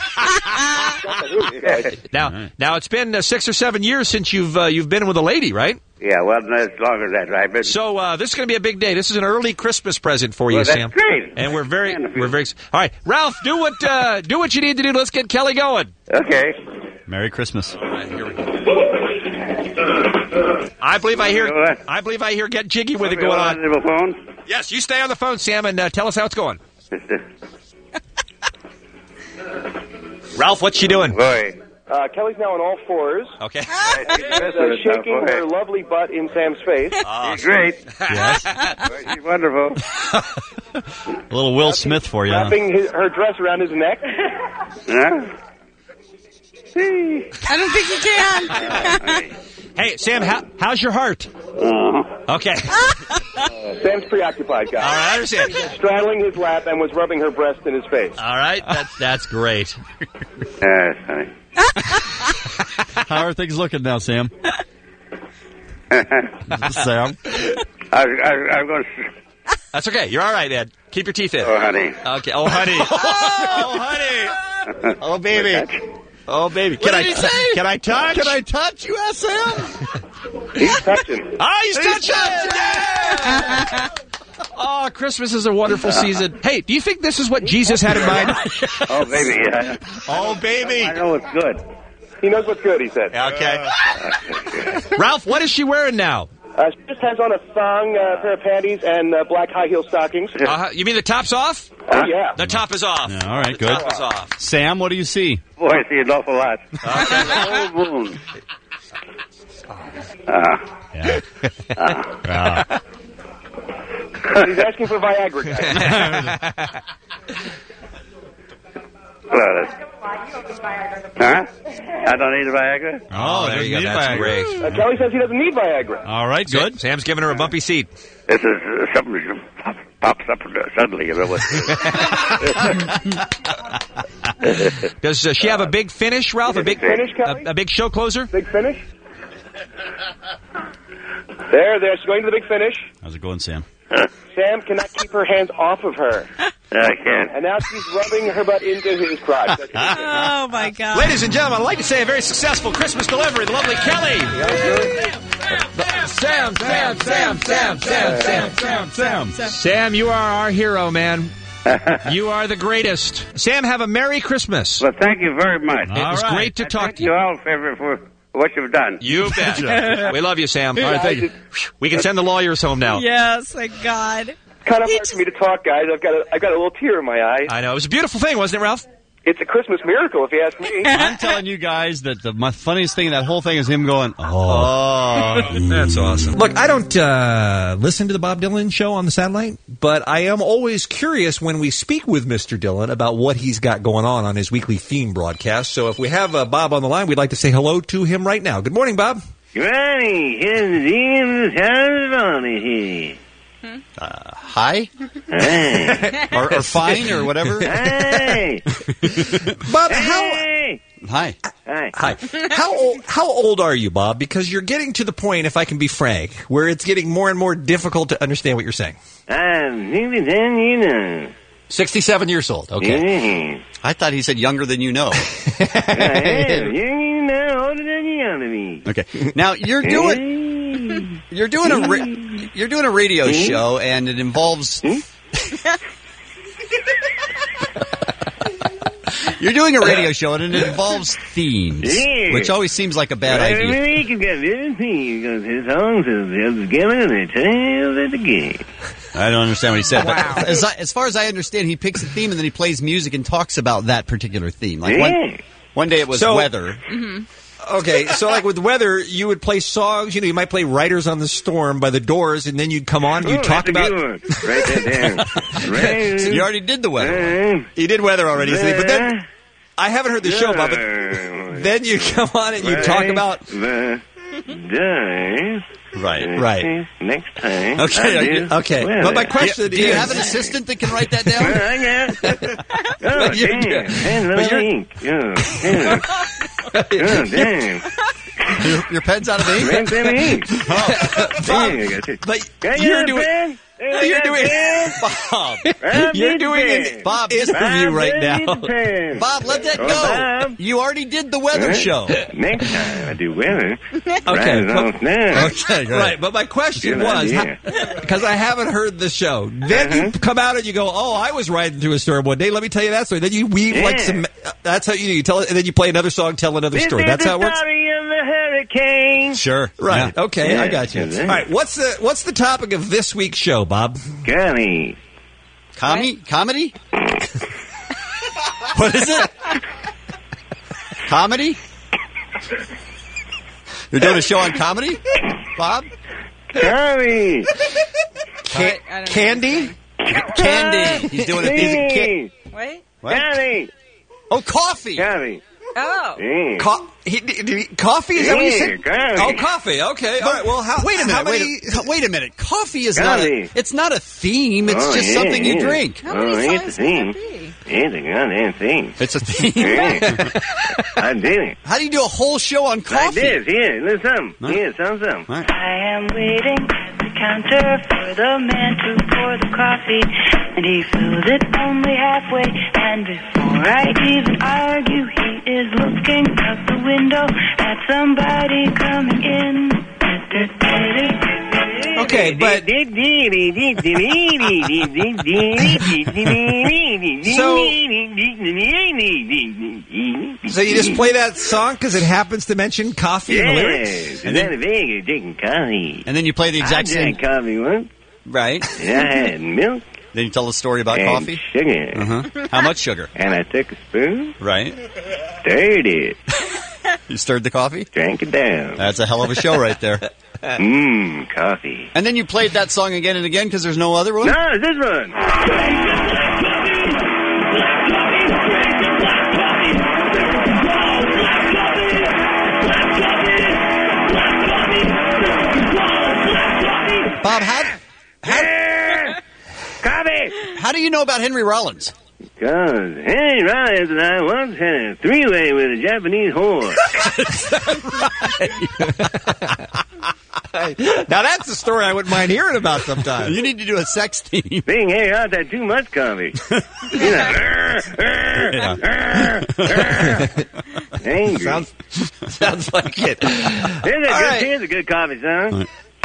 Now it's been 6 or 7 years since you've been with a lady, right? Yeah, well, not as long as that, right? But So this is going to be a big day. This is an early Christmas present for you, Well, that's Sam. great. And we're very. All right, Ralph, do what you need to do. Let's get Kelly going. Okay. Merry Christmas. All right, here we go. I believe I hear Get Jiggy with it going on. The phone? Yes, you stay on the phone, Sam, and tell us how it's going. Ralph, what's she doing? Boy. Kelly's now on all fours. Okay. Shaking her lovely butt in Sam's face. She's great. Yes. Boy, she's wonderful. A little Will Smith for you. Wrapping her dress around his neck. Huh? I don't think you can. Hey, Sam, how's your heart? Okay. Sam's preoccupied, guys. All right, I understand. Straddling his lap and was rubbing her breast in his face. All right, that's great. Funny. How are things looking now, Sam? Sam? I'm going to... That's okay. You're all right, Ed. Keep your teeth in. Oh, honey. Okay. Oh, honey. Oh, honey. Oh, baby. Oh, baby. Can I touch? Can I touch? You asked Sam. He's touching. Oh, he's touching! Yeah! Oh, Christmas is a wonderful season. Hey, do you think this is what Jesus had in mind? Oh, baby. Oh, baby. I know it's good. He knows what's good, he said. Okay. Ralph, what is she wearing now? She just has on a thong, pair of panties, and black high heel stockings. You mean the top's off? Oh, yeah. The top is off. Yeah, all right, the good. top is off. Sam, what do you see? Boy, I see an awful lot. Okay. Full moon. He's asking for Viagra, guys. Huh? I don't need a Viagra? Oh, there you go. That's great. Kelly says he doesn't need Viagra. All right, good. Sam's giving her a bumpy seat. This is something that pops up suddenly. You know what? Does she have a big finish, Ralph? A big finish, Kelly? a big show closer? Big finish? There. She's going to the big finish. How's it going, Sam? Sam cannot keep her hands off of her. I can't. And now she's rubbing her butt into his crotch. Oh, my God. Ladies and gentlemen, I'd like to say a very successful Christmas delivery, the lovely Kelly. Sam. Sam, you are our hero, man. You are the greatest. Sam, have a Merry Christmas. Well, thank you very much. It was great to talk to you. Thank you all for what you've done. You bet. We love you, Sam. All right, thank you. We can send the lawyers home now. Yes, thank God. Kind of hard for me to talk, guys. I've got a little tear in my eye. I know. It was a beautiful thing, wasn't it, Ralph? It's a Christmas miracle, if you ask me. I'm telling you guys that the funniest thing in that whole thing is him going, oh. That's awesome. Look, I don't listen to the Bob Dylan show on the satellite, but I am always curious when we speak with Mr. Dylan about what he's got going on his weekly theme broadcast. So if we have Bob on the line, we'd like to say hello to him right now. Good morning, Bob. Good morning. Hi? Hey. or fine or whatever? Hey. Bob, hey. Hi. How old are you, Bob? Because you're getting to the point, if I can be frank, where it's getting more and more difficult to understand what you're saying. I'm 67 years old. Okay. I thought he said younger than you know. Older than you ought to be. Okay. Now you're doing a radio show, and it involves. You're doing a radio show, and it involves themes, which always seems like a bad idea. I don't understand what he said. Wow. But as far as I understand, he picks a theme and then he plays music and talks about that particular theme. Like one day it was weather. Mm-hmm. Okay, so like with weather, you would play songs. You might play "Riders on the Storm" by the Doors, and then you'd come on and you'd talk about. Right there. So you already did the weather. You did weather already, but then I haven't heard the show, Bob. But then you come on and you talk about. Right. Next time. Okay. But my question is, do you have an assistant that can write that down? Your pen's out of ink? But you're doing... Bob, you're doing an interview right now. Bob, let that go. You already did the weather show. Next time I do weather. Okay, right. But my question was, because I haven't heard the show, then you come out and you go, "Oh, I was riding through a storm one day. Let me tell you that story." Then you weave like some. That's how you tell it, and then you play another song, tell another story. That's how it works. Hurricane. Sure. Right. Yeah. Okay. I got you. All right. What's the topic of this week's show, Bob? Comedy. Comedy? What is it? Comedy? You're doing a show on comedy, Bob? Comedy. Candy? Candy. He's doing it. Wait. What? Candy. Oh, coffee. Candy. Oh. Coffee? Is that what you said? Coffee. Oh, coffee. Okay. All right. Well, wait a minute. Wait a minute. Coffee is not it's not a theme. It's just something you drink. How many songs can that be? It's a goddamn thing. It's a theme. I did it. How do you do a whole show on coffee? Like this. Here, listen. Here, some. I am waiting at the counter for the man to pour the coffee, and he fills it only halfway. And before I even argue, he is looking out the window at somebody coming in. Okay, but so you just play that song because it happens to mention coffee in the lyrics, and then drinking coffee, and then you play the exact same coffee once, right? And I had milk. Then you tell the story about and coffee? Sugar. How much sugar? And I took a spoon. Right. Stirred it. You stirred the coffee? Drank it down. That's a hell of a show right there. Coffee. And then you played that song again and again because there's no other one? No, it's this one. Bob, coffee. How do you know about Henry Rollins? Because Henry Rollins and I once had a three-way with a Japanese whore. Now that's a story I wouldn't mind hearing about sometime. You need to do a sex theme. Being Harry out there too much coffee. Angry. Sounds like it. Here's a good coffee song.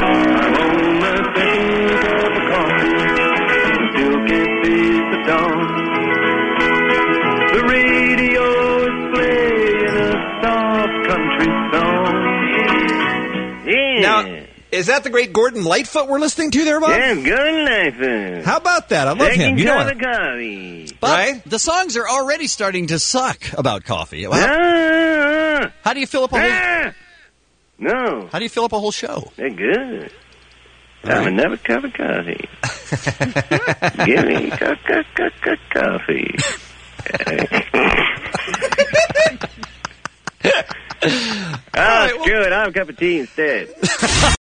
The radio is playing a soft country song. Yeah. Now, is that the great Gordon Lightfoot we're listening to there, Bob? Yeah, Gordon Lightfoot. How about that? I love him. You know it. But right? The songs are already starting to suck about coffee. How do you fill up a whole... No. How do you fill up a whole show? They're good. I'm another cup of coffee. Give me coffee. Screw it. I'll have a cup of tea instead.